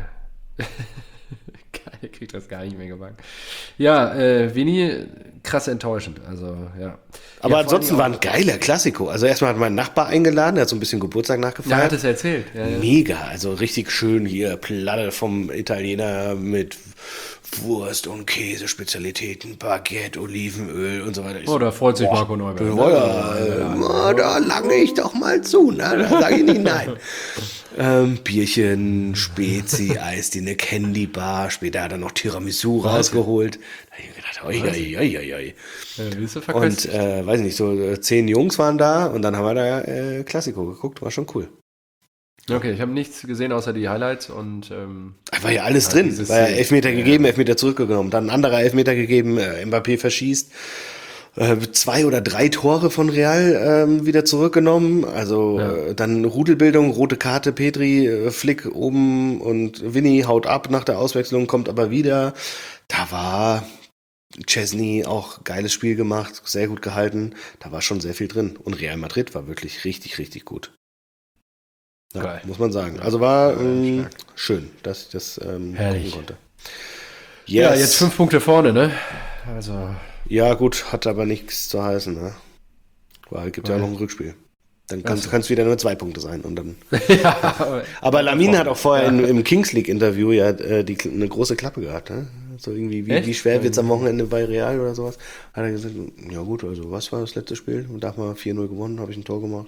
Geil, kriegt das gar nicht mehr gebacken. Ja, äh, Vini, krass enttäuschend. Also, ja.
Aber
ja,
ansonsten
vor
war
allem
ein geiler Klassiko. Also erstmal hat mein Nachbar eingeladen, der hat so ein bisschen Geburtstag
auch- Ja,
nachgefeiert.
hat es erzählt. Ja, ja.
Mega, also richtig schön hier, Platte vom Italiener mit Wurst und Käse, Spezialitäten, Baguette, Olivenöl und so weiter. Ich
Oh,
so,
da freut sich Marco Neubert.
oh, ja, äh, na, da lange ich doch mal zu, ne? Da sage ich nicht nein. ähm, Bierchen, Spezi, Eis, eine Candy Bar, später hat er noch Tiramisu rausgeholt. Da habe ich mir gedacht, oi, oi, oi, oi, oi.
Ja, willst du
Und
verköstigen?
äh, weiß nicht, so äh, zehn Jungs waren da und dann haben wir da äh, Klassiko geguckt, war schon cool.
Okay, ich habe nichts gesehen außer die Highlights und ähm,
Da war ja alles
Ja,
drin.
dieses
War ja
Szene.
Elfmeter
Ja.
gegeben, Elfmeter zurückgenommen. Dann ein anderer Elfmeter gegeben, äh, Mbappé verschießt. Äh, zwei oder drei Tore von Real ähm, wieder zurückgenommen. Also
Ja.
äh, dann Rudelbildung, rote Karte, Petri, äh, Flick oben und Vinny haut ab nach der Auswechslung, kommt aber wieder. Da war Chesney auch geiles Spiel gemacht, sehr gut gehalten. Da war schon sehr viel drin. Und Real Madrid war wirklich richtig, richtig gut. Ja,
Geil.
muss man sagen. Also war
Ja,
ähm,
stark.
schön, dass ich das ähm,
Herrlich.
gucken konnte.
ja,
Yes.
jetzt fünf Punkte vorne, ne? Also,
Ja, gut, hat aber nichts zu heißen. Ne? Weil gibt ja
Weil-
noch ein Rückspiel. Dann kann
Ach so.
es wieder nur zwei Punkte sein. Und dann.
ja, aber,
Aber Lamin hat auch vorher in, im Kings League Interview ja äh, die, eine große Klappe gehabt. Ne? So irgendwie, wie,
Echt?
wie schwer wird's am Wochenende bei Real oder sowas? Hat er gesagt, ja gut, also was war das letzte Spiel? Und da haben wir vier null gewonnen, habe ich ein Tor gemacht.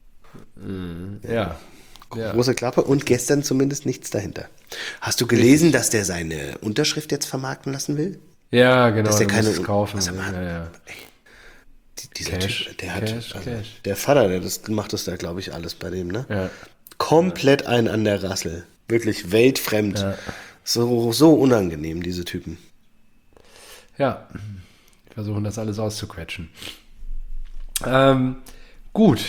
ja. Ja.
Große Klappe und gestern zumindest nichts dahinter. Hast du gelesen, dass der seine Unterschrift jetzt vermarkten lassen will?
Ja, genau,
Dass der
du
keine-
musst es kaufen.
Was er macht?
Ja, ja.
Die- Dieser
Cash,
Typ, der hat,
Cash,
also,
Cash.
der Vater, der das macht das da, glaube ich, alles bei dem, ne?
Ja.
Komplett ein an der Rassel. Wirklich weltfremd.
Ja.
So, so unangenehm, diese Typen.
Ja, die versuchen das alles auszuquetschen. Ähm, gut.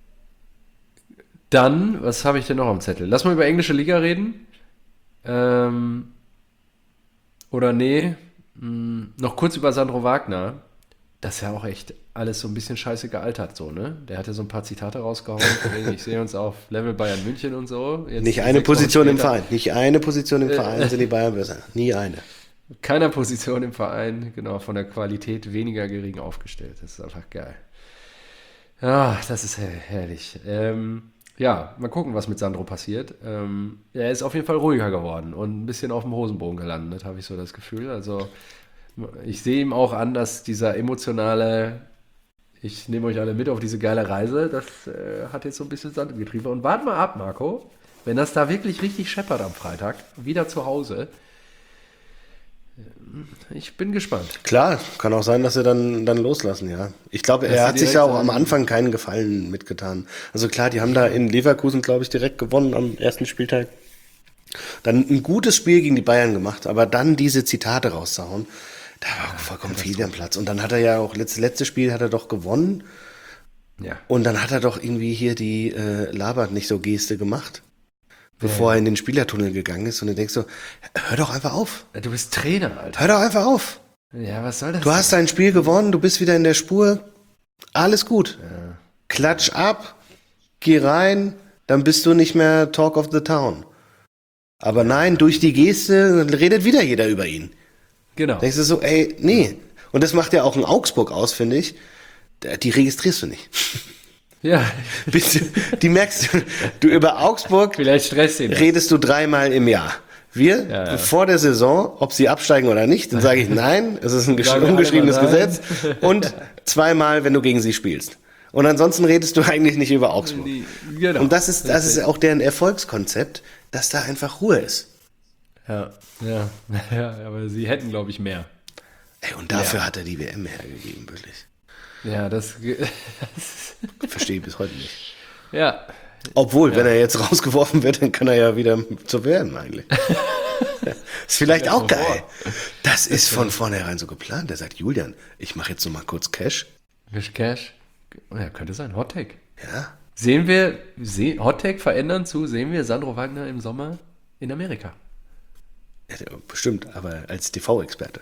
Dann, was habe ich denn noch am Zettel? Lass mal über englische Liga reden. Ähm, oder nee, mh, noch kurz über Sandro Wagner. Das ist ja auch echt alles so ein bisschen scheiße gealtert, so, ne? Der hatte so ein paar Zitate rausgehauen, von wegen, ich sehe uns auf Level Bayern München und so. Jetzt
Nicht eine
sechs Wochen
Position im
später-
Verein. Nicht eine Position im Verein sind die Bayern besser. Nie eine.
Keiner Position im Verein, genau, von der Qualität weniger gering aufgestellt. Das ist einfach geil. Ja, das ist her herrlich. Ähm, ja, mal gucken, was mit Sandro passiert. Ähm, er ist auf jeden Fall ruhiger geworden und ein bisschen auf dem Hosenboden gelandet, habe ich so das Gefühl. Also ich sehe ihm auch an, dass dieser emotionale, ich nehme euch alle mit auf diese geile Reise, das äh, hat jetzt so ein bisschen Sand im Getriebe. Und wart mal ab, Marco, wenn das da wirklich richtig scheppert am Freitag, wieder zu Hause. Ich bin gespannt.
Klar, kann auch sein, dass sie dann, dann loslassen, ja. Ich glaube,
Dass
er
sie
hat sich
direkt
ja auch
sagen-
am Anfang keinen Gefallen mitgetan. Also klar, die haben da in Leverkusen, glaube ich, direkt gewonnen am ersten Spieltag. Dann ein gutes Spiel gegen die Bayern gemacht, aber dann diese Zitate rauszuhauen, da war auch vollkommen viel am Platz. Und dann hat er ja auch, letztes letzte Spiel hat er doch gewonnen
Ja.
und dann hat er doch irgendwie hier die äh, Labert nicht so Geste gemacht, bevor er in den Spielertunnel gegangen ist. Und du denkst so, hör doch einfach auf.
Du bist Trainer, Alter.
Hör doch einfach auf.
Ja, was soll das?
Du hast dein Spiel gewonnen, du bist wieder in der Spur. Alles gut. Klatsch ab, geh rein, dann bist du nicht mehr Talk of the Town. Aber nein, durch die Geste redet wieder jeder über ihn.
Genau.
Denkst du so, ey, nee. Und das macht ja auch in Augsburg aus, finde ich. Die registrierst du nicht.
Ja,
Bist du, die merkst du, du über Augsburg
vielleicht stresst ihn. das.
redest du dreimal im Jahr. Wir,
Ja, ja.
vor der Saison, ob sie absteigen oder nicht, dann sage ich nein, es ist ein gesch-
Sagen wir alle
ungeschriebenes
mal nein.
Gesetz. Und zweimal, wenn du gegen sie spielst. Und ansonsten redest du eigentlich nicht über Augsburg.
Die- Genau.
Und das ist, das ist auch deren Erfolgskonzept, dass da einfach Ruhe ist.
Ja, ja, ja, aber sie hätten, glaube ich, mehr.
Ey, und dafür
Ja.
hat er die W M hergegeben, wirklich.
Ja, das.
Verstehe ich bis heute nicht.
Ja.
Obwohl,
Ja.
wenn er jetzt rausgeworfen wird, dann kann er ja wieder zu werden eigentlich. Ist vielleicht
Ja,
auch
so
geil.
vor.
Das ist von vornherein so geplant. Der sagt, Julian, ich mache jetzt noch mal kurz Cash.
Wish Cash. Ja, könnte sein. Hot Take.
Ja,
Sehen wir, seh, Hot Take verändern zu, sehen wir Sandro Wagner im Sommer in Amerika.
ja, bestimmt, aber als T V-Experte.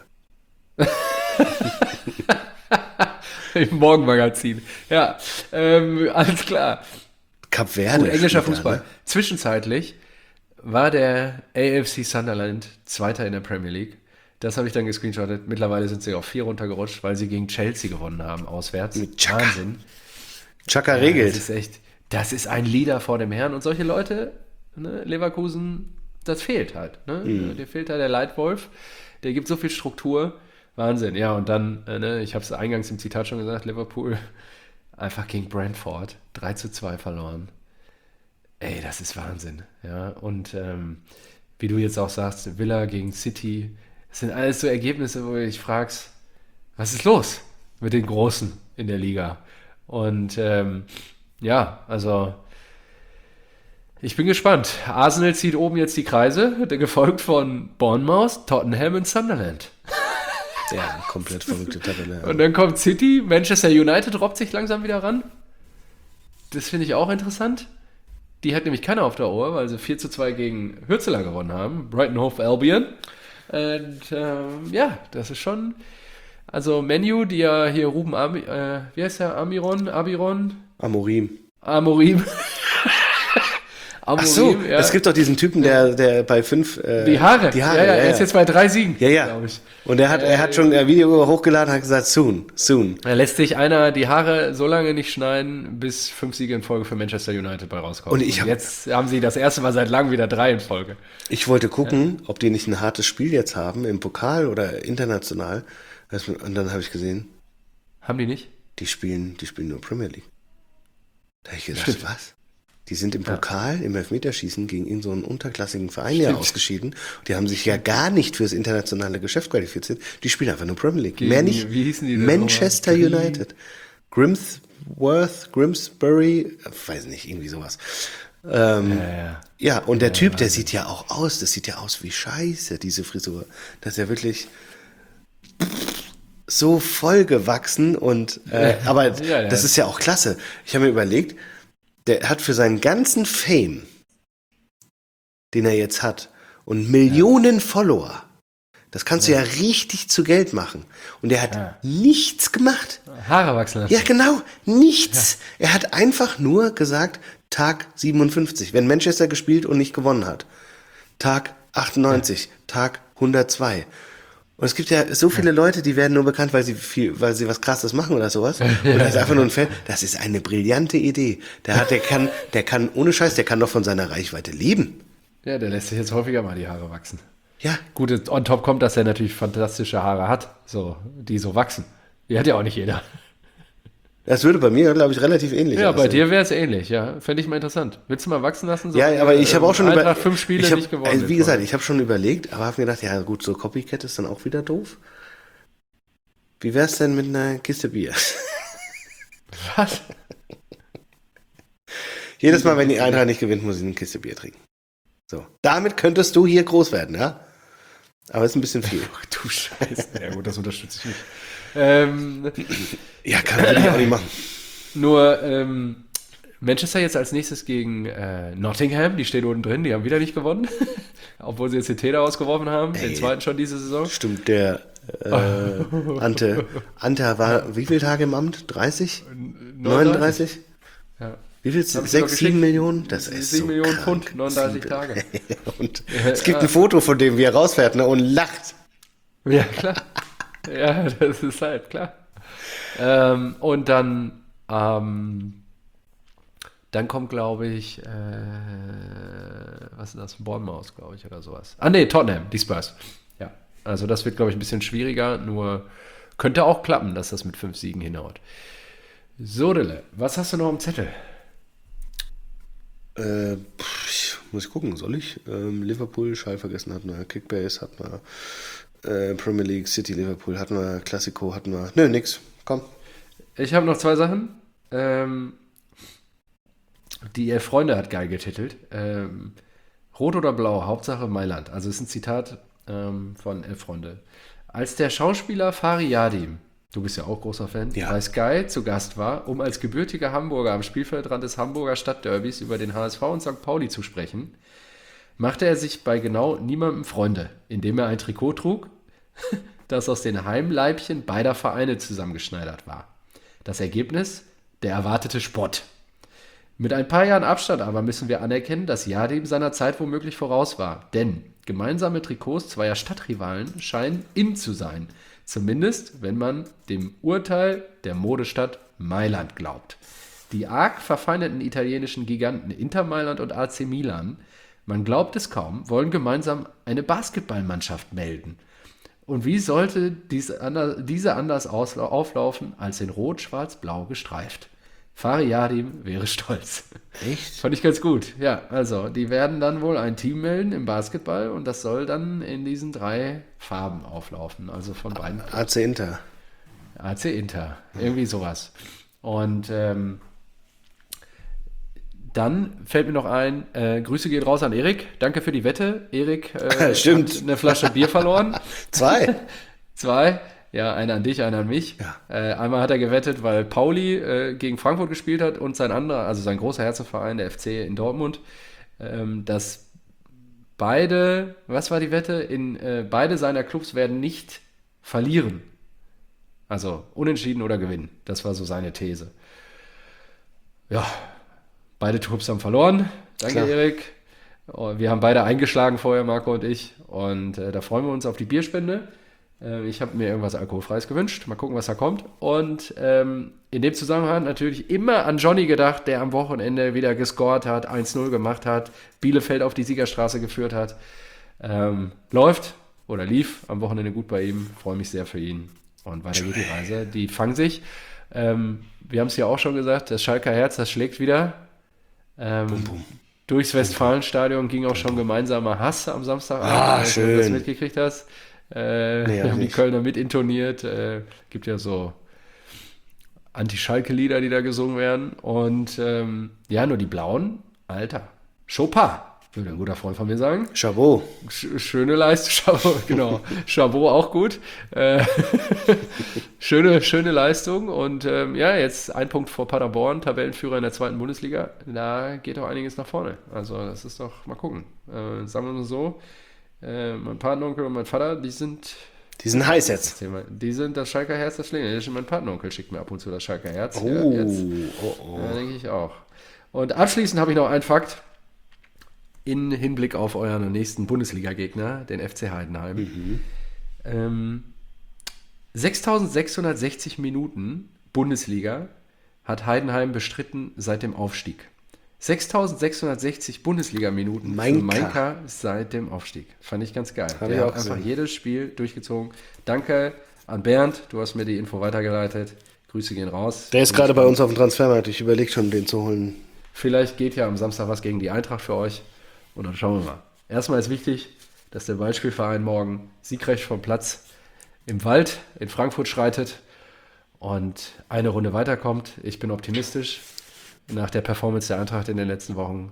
Im Morgenmagazin. Ja, ähm, alles klar.
Kap Verde.
Gut, englischer
spielt da,
Fußball.
ne?
Zwischenzeitlich war der A F C Sunderland Zweiter in der Premier League. Das habe ich dann gescreenshottet. Mittlerweile sind sie auf vier runtergerutscht, weil sie gegen Chelsea gewonnen haben, auswärts.
Mit Chaka.
Wahnsinn.
Chaka
Ja,
regelt.
das ist echt, das ist ein Leader vor dem Herrn. Und solche Leute, ne, Leverkusen, das fehlt halt. Ne?
Mhm.
Der fehlt da der Leitwolf. Der gibt so viel Struktur. Wahnsinn. Ja, und dann, äh, ne, ich habe es eingangs im Zitat schon gesagt, Liverpool einfach gegen Brentford drei zu zwei verloren. Ey, das ist Wahnsinn. Ja, und ähm, wie du jetzt auch sagst, Villa gegen City, das sind alles so Ergebnisse, wo du dich fragst, was ist los mit den Großen in der Liga? Und ähm, ja, also ich bin gespannt. Arsenal zieht oben jetzt die Kreise, gefolgt von Bournemouth, Tottenham und Sunderland.
Ja, komplett verrückte Tabelle. Ja.
Und dann kommt City, Manchester United robbt sich langsam wieder ran. Das finde ich auch interessant. Die hat nämlich keiner auf der Ohr, weil sie vier zu zwei gegen Hürzeler gewonnen haben. Brighton Hove Albion. Und ähm, ja, das ist schon. Also Menu, die ja hier Ruben Ami, äh, wie heißt der? Amiron? Abiron?
Amorim.
Amorim.
Ach so,
Amorim, ja.
es gibt doch diesen Typen, der, der bei fünf... Äh,
Die Haare.
Die Haare,
ja, ja,
ja,
er ist
ja.
jetzt bei drei Siegen,
Ja, ja.
glaube ich.
Und er hat, er hat schon ein Video hochgeladen und hat gesagt, soon, soon.
Da lässt sich einer die Haare so lange nicht schneiden, bis fünf Siege in Folge für Manchester United bei rauskommen.
Und ich hab-
jetzt haben sie das erste Mal seit langem wieder drei in Folge.
Ich wollte gucken, ob die nicht ein hartes Spiel jetzt haben, im Pokal oder international. Und dann habe ich gesehen,
Haben die nicht?
die spielen, die spielen nur Premier League. Da habe ich gedacht,
Stimmt.
was? Die sind im Pokal, im Elfmeterschießen gegen irgend so einen unterklassigen Verein ja
Stimmt.
ausgeschieden. Die haben sich ja gar nicht fürs internationale Geschäft qualifiziert. Die spielen einfach nur Premier League.
Gegen-
Mehr nicht.
wie hießen die denn
Manchester
nochmal? Grie-
United. Grimsworth, Grimsbury, weiß nicht, irgendwie sowas. Ähm,
Ja, ja.
ja, und der Typ, der sieht ja auch aus, das sieht ja aus wie Scheiße, diese Frisur. Das ist ja wirklich so voll gewachsen und, äh, aber
Ja, ja.
das ist ja auch klasse. Ich habe mir überlegt, der hat für seinen ganzen Fame, den er jetzt hat, und Millionen Follower, das kannst du ja richtig zu Geld machen. Und er hat
Ja.
nichts gemacht.
Haare wachsen lassen.
Ja, genau, nichts. Er hat einfach nur gesagt, Tag siebenundfünfzig, wenn Manchester gespielt und nicht gewonnen hat. Tag achtundneunzig, Tag hundertzwei. Und es gibt ja so viele Leute, die werden nur bekannt, weil sie viel, weil sie was Krasses machen oder sowas. Und das ist einfach nur ein Fan. Das ist eine brillante Idee. Der hat, der kann, der kann, ohne Scheiß, der kann doch von seiner Reichweite leben.
Ja, der lässt sich jetzt häufiger mal die Haare wachsen.
Ja,
Gut, on top kommt, dass er natürlich fantastische Haare hat, so, die so wachsen. Die hat ja auch nicht jeder.
das würde bei mir, glaube ich, relativ ähnlich
Ja, bei
aussehen.
dir wäre es ähnlich, ja. Fände ich mal interessant. Willst du mal wachsen lassen? So,
Ja, aber ich habe auch schon über,
Eintracht fünf Spiele
ich hab,
nicht gewonnen.
also wie
in
gesagt,
Folge.
ich habe schon überlegt, aber habe mir gedacht, ja gut, so Copycat ist dann auch wieder doof. Wie wär's denn mit einer Kiste Bier?
Was?
Jedes Mal, wenn die Eintracht nicht gewinnt, muss ich eine Kiste Bier trinken. So, damit könntest du hier groß werden, ja? Aber ist ein bisschen viel.
Du Scheiße. Ja gut, das unterstütze ich nicht. Ähm,
Ja, kann ich auch nicht machen.
nur ähm, Manchester jetzt als nächstes gegen äh, Nottingham, die stehen unten drin, die haben wieder nicht gewonnen. Obwohl sie jetzt den Täter ausgeworfen haben, den
Ey.
zweiten schon diese Saison.
Stimmt, der äh, Ante, Ante war wie viele Tage im Amt? dreißig? neununddreißig?
Ja.
Wie viel?
Hab ich dir doch
sechs,
geschickt.
sieben Millionen? Das ist
sieben
so
Millionen
krank.
Pfund, neununddreißig
Sieben-
Tage.
Und es gibt ein Foto von dem, wie er rausfährt, ne, und lacht.
Ja, klar. Ja, das ist halt klar. Ähm, und dann, ähm, dann kommt, glaube ich, äh, was ist das? Bournemouth, glaube ich, oder sowas. Ah, nee, Tottenham, die Spurs. Ja, also das wird, glaube ich, ein bisschen schwieriger, nur könnte auch klappen, dass das mit fünf Siegen hinhaut. So, Dille, was hast du noch am Zettel?
Äh, pff, ich- muss ich gucken, soll ich? Ähm, Liverpool, Schall vergessen hatten wir, Kickbase hatten wir, äh, Premier League, City, Liverpool hatten wir, Classico hatten wir. Nö, nix, komm.
Ich habe noch zwei Sachen. Ähm, Die Elf Freunde hat geil getitelt. Ähm, Rot oder Blau, Hauptsache Mailand. Also ist ein Zitat ähm, von Elf Freunde. Als der Schauspieler Fari Yadim, du bist ja auch großer Fan,
Ja.
bei Sky zu Gast war, um als gebürtiger Hamburger am Spielfeldrand des Hamburger Stadtderbys über den H S V und Sankt Pauli zu sprechen, machte er sich bei genau niemandem Freunde, indem er ein Trikot trug, das aus den Heimleibchen beider Vereine zusammengeschneidert war. Das Ergebnis? Der erwartete Spott. Mit ein paar Jahren Abstand aber müssen wir anerkennen, dass Yadim seiner Zeit womöglich voraus war. Denn gemeinsame Trikots zweier Stadtrivalen scheinen in zu sein. Zumindest, wenn man dem Urteil der Modestadt Mailand glaubt. Die arg verfeindeten italienischen Giganten Inter Mailand und A C Milan, man glaubt es kaum, wollen gemeinsam eine Basketballmannschaft melden. Und wie sollte dies ander, diese anders ausla- auflaufen als in Rot, Schwarz, Blau gestreift? Fari Yadim wäre stolz.
Echt?
Fand ich ganz gut. Ja, also die werden dann wohl ein Team melden im Basketball und das soll dann in diesen drei Farben auflaufen. Also von beiden.
A C Inter.
A C Inter, irgendwie sowas. Und ähm, dann fällt mir noch ein, äh, Grüße gehen raus an Erik. Danke für die Wette. Erik äh,
Stimmt.
hat eine Flasche Bier verloren.
Zwei?
Zwei. Ja, einer an dich, einer an mich.
Ja.
Äh, einmal hat er gewettet, weil Pauli äh, gegen Frankfurt gespielt hat und sein anderer, also sein großer Herzensverein, der F C in Dortmund, ähm, dass beide, was war die Wette? In äh, beide seiner Clubs werden nicht verlieren. Also unentschieden oder gewinnen. Das war so seine These. Ja, beide Clubs haben verloren. Danke,
Klar.
Erik. Oh, wir haben beide eingeschlagen vorher, Marco und ich. Und äh, da freuen wir uns auf die Bierspende. Äh, ich habe mir irgendwas Alkoholfreies gewünscht. Mal gucken, was da kommt. Und ähm, in dem Zusammenhang natürlich immer an Johnny gedacht, der am Wochenende wieder gescored hat, eins null gemacht hat, Bielefeld auf die Siegerstraße geführt hat. Ähm, läuft oder lief am Wochenende gut bei ihm. Freue mich sehr für ihn. Und weiter geht die Reise. Die fangen sich. Ähm, wir haben es ja auch schon gesagt, das Schalker Herz, das schlägt wieder. Ähm,
Bum, bum.
Durchs Westfalenstadion ging auch schon gemeinsamer Hass am Samstag.
Ah,
Wenn du das
schön.
mitgekriegt hast. Äh,
Nee, hab
haben die
nicht.
Kölner mit intoniert. Äh, gibt ja so Anti-Schalke-Lieder, die da gesungen werden. Und ähm, ja, nur die Blauen, Alter, Chopin, würde ein guter Freund von mir sagen.
Chabot.
Sch- Schöne Leistung, Chabot, genau. Chabot auch gut. Äh, schöne, schöne Leistung. Und ähm, ja, jetzt ein Punkt vor Paderborn, Tabellenführer in der zweiten Bundesliga. Da geht doch einiges nach vorne. Also das ist doch, mal gucken. Äh, sagen wir mal so, äh, mein Patenonkel und mein Vater, die sind,
Die sind heiß jetzt.
die sind das Schalker Herz, das schlägt. Mein Patenonkel schickt mir ab und zu das Schalker Herz.
Oh,
Ja, jetzt.
oh, oh.
Ja, denke ich auch. Und abschließend habe ich noch einen Fakt in Hinblick auf euren nächsten Bundesliga-Gegner, den F C Heidenheim.
Mhm.
Ähm, sechstausendsechshundertsechzig Minuten Bundesliga hat Heidenheim bestritten seit dem Aufstieg. sechstausendsechshundertsechzig Bundesliga-Minuten
Mainka.
für Mainka seit dem Aufstieg. Fand ich ganz geil.
Hab
Der
ich auch
hat einfach
gesehen.
jedes Spiel durchgezogen. Danke an Bernd, du hast mir die Info weitergeleitet. Grüße gehen raus.
Der ist gerade bei uns auf dem Transfermarkt. Ich überlege schon, den zu holen.
Vielleicht geht ja am Samstag was gegen die Eintracht für euch. Und dann schauen wir mal. Erstmal ist wichtig, dass der Ballspielverein morgen siegreich vom Platz im Wald in Frankfurt schreitet und eine Runde weiterkommt. Ich bin optimistisch. Nach der Performance der Eintracht in den letzten Wochen,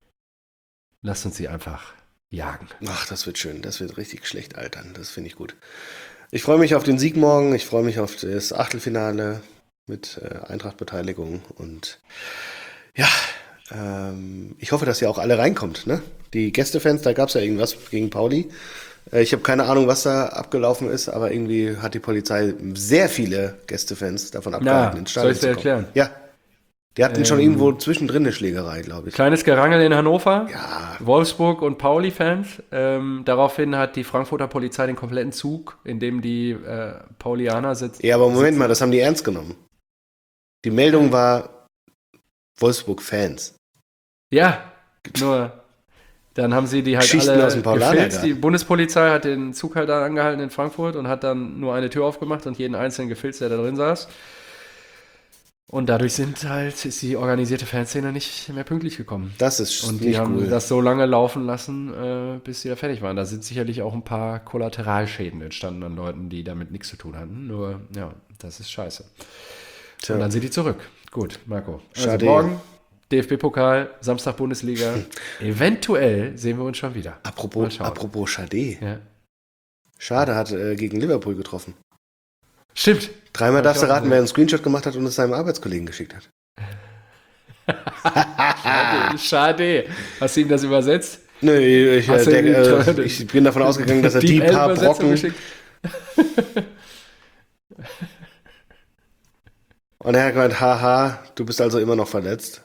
lasst uns sie einfach jagen.
Ach, das wird schön. Das wird richtig schlecht altern. Das finde ich gut. Ich freue mich auf den Sieg morgen. Ich freue mich auf das Achtelfinale mit äh, Eintracht-Beteiligung. Und ja, ähm, ich hoffe, dass ihr auch alle reinkommt. Ne? Die Gästefans, da gab es ja irgendwas gegen Pauli. Äh, ich habe keine Ahnung, was da abgelaufen ist, aber irgendwie hat die Polizei sehr viele Gästefans davon abgehalten, ins
soll
Stadion
ich dir
zu kommen.
erklären?
Ja. Die hatten schon
Ähm,
irgendwo zwischendrin eine Schlägerei, glaube ich.
Kleines Gerangel in Hannover.
Ja.
Wolfsburg und Pauli-Fans. Ähm, daraufhin hat die Frankfurter Polizei den kompletten Zug, in dem die äh, Paulianer sitzen.
Ja, aber Moment mal, das haben die ernst genommen. Die Meldung war Wolfsburg-Fans.
Ja, nur dann haben sie die halt
Geschichten
alle
aus dem Paulanergarten.
gefilzt. Die Bundespolizei hat den Zug halt da angehalten in Frankfurt und hat dann nur eine Tür aufgemacht und jeden einzelnen gefilzt, der da drin saß. Und dadurch sind halt, ist die organisierte Fanszene nicht mehr pünktlich gekommen.
Das ist
Und die
nicht
haben
cool.
das so lange laufen lassen, äh, bis sie da fertig waren. Da sind sicherlich auch ein paar Kollateralschäden entstanden an Leuten, die damit nichts zu tun hatten. Nur, ja, das ist scheiße.
Tja.
Und dann sind die zurück. Gut, Marco. Also
Schade.
morgen D F B-Pokal, Samstag Bundesliga. Eventuell sehen wir uns schon wieder.
Apropos, apropos Schade.
Ja.
Schade hat äh, gegen Liverpool getroffen.
Stimmt.
Dreimal darfst du raten, wer einen Screenshot gemacht hat und es seinem Arbeitskollegen geschickt hat.
Schade, schade. Hast du ihm das übersetzt?
Nö, ich,
Hast
äh,
du
denk,
ihm-
äh, ich bin davon ausgegangen, dass er die,
Deep L
paar
Übersetzung
Brocken...
geschickt?
Und er hat gemeint, haha, du bist also immer noch verletzt.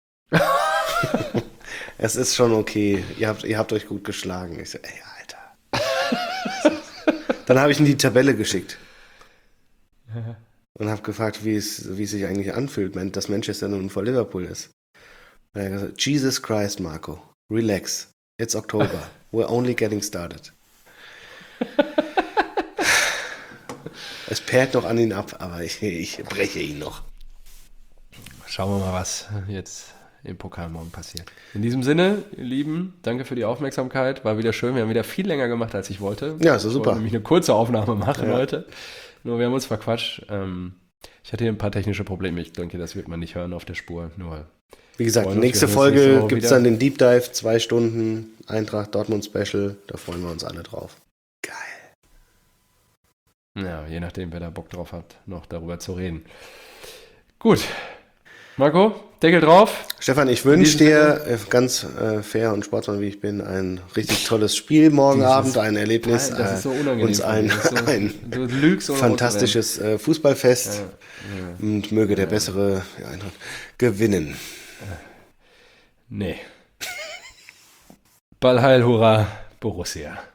Es ist schon okay, ihr habt, ihr habt euch gut geschlagen. Ich so, ey, Alter. Dann habe ich ihm die Tabelle geschickt. Und habe gefragt, wie es, wie es sich eigentlich anfühlt, dass Manchester nun vor Liverpool ist. Und er hat gesagt, Jesus Christ, Marco, relax. It's October. We're only getting started. Es perlt noch an ihn ab, aber ich, ich breche ihn noch.
Schauen wir mal, was jetzt im Pokal morgen passiert. In diesem Sinne, ihr Lieben, danke für die Aufmerksamkeit. War wieder schön. Wir haben wieder viel länger gemacht, als ich wollte.
Ja, so
Ich
super.
wollte nämlich eine kurze Aufnahme machen
Ja.
heute. Nur wir haben uns verquatscht. Ähm, ich hatte hier ein paar technische Probleme. Ich denke, das wird man nicht hören auf der Spur. Nur
Wie gesagt,
freuen uns,
nächste
wir hören uns nächste
Folge
Woche
gibt es
wieder.
dann den Deep Dive, zwei Stunden, Eintracht Dortmund Special. Da freuen wir uns alle drauf. Geil.
ja, je nachdem, wer da Bock drauf hat, noch darüber zu reden. Gut. Marco, Deckel drauf.
Stefan, ich wünsche
diesem
dir, äh, ganz äh, fair und Sportsmann wie ich bin, ein richtig tolles Spiel morgen
Dieses-
Abend, ein Erlebnis,
Das ist so
äh,
unangenehm.
uns ein,
von dir. Das ist so,
ein
du lügst ohne
fantastisches äh, Fußballfest
rot zu werden. Ja, ja.
und möge der bessere ja, Eintracht gewinnen.
Nee. Ball heil, hurra, Borussia.